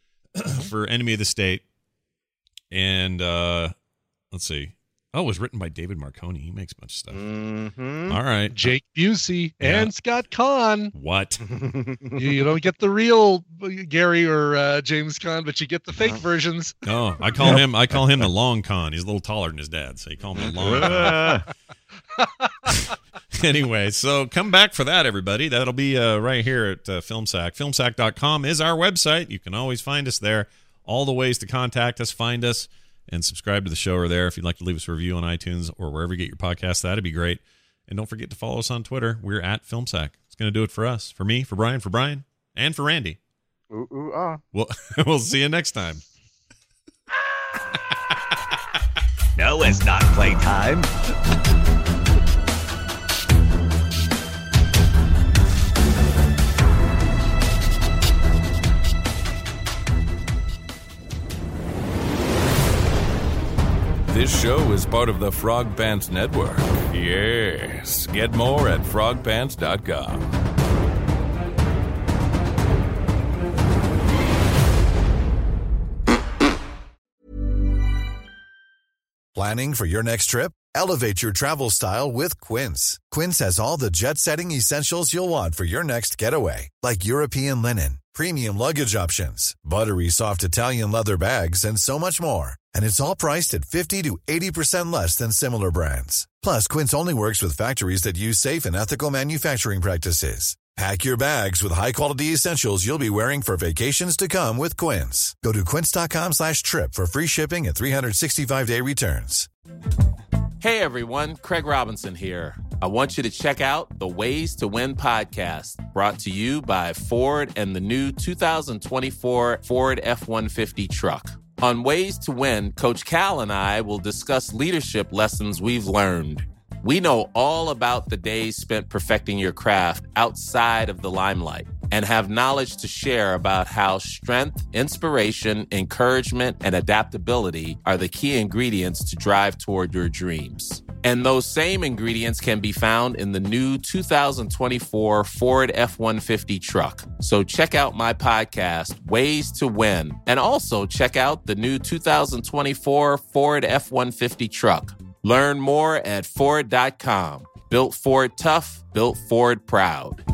for Enemy of the State, and uh, let's see. Oh, it was written by David Marconi. He makes a bunch of stuff. Mm-hmm. All right, Jake Busey Yeah. and Scott Kahn. what? you, you don't get the real Gary or uh, James Kahn, but you get the fake versions. Oh, I call him I call him the long con. He's a little taller than his dad, so you call him the long con. Anyway, so come back for that, everybody. That'll be uh, right here at uh, FilmSack. filmsack dot com is our website. You can always find us there. All the ways to contact us, find us, and subscribe to the show are there. If you'd like to leave us a review on iTunes or wherever you get your podcasts, that'd be great. And don't forget to follow us on Twitter. We're at FilmSack. It's going to do it for us, for me, for Brian, for Brian, and for Randy. Ooh, ooh, ah. We'll, we'll see you next time. No, it's not playtime. This show is part of the Frog Pants Network. Yes. Get more at frog pants dot com. Planning for your next trip? Elevate your travel style with Quince. Quince has all the jet-setting essentials you'll want for your next getaway, like European linen, premium luggage options, buttery soft Italian leather bags, and so much more. And it's all priced at fifty to eighty percent less than similar brands. Plus, Quince only works with factories that use safe and ethical manufacturing practices. Pack your bags with high-quality essentials you'll be wearing for vacations to come with Quince. Go to quince dot com slash trip for free shipping and three sixty-five day returns. Hey everyone, Craig Robinson here. I want you to check out the Ways to Win podcast, brought to you by Ford and the new two thousand twenty-four Ford F one fifty truck. On Ways to Win, Coach Cal and I will discuss leadership lessons we've learned. We know all about the days spent perfecting your craft outside of the limelight and have knowledge to share about how strength, inspiration, encouragement, and adaptability are the key ingredients to drive toward your dreams. And those same ingredients can be found in the new two thousand twenty-four Ford F one fifty truck. So check out my podcast, Ways to Win, and also check out the new two thousand twenty-four Ford F one fifty truck. Learn more at Ford dot com. Built Ford tough, built Ford proud.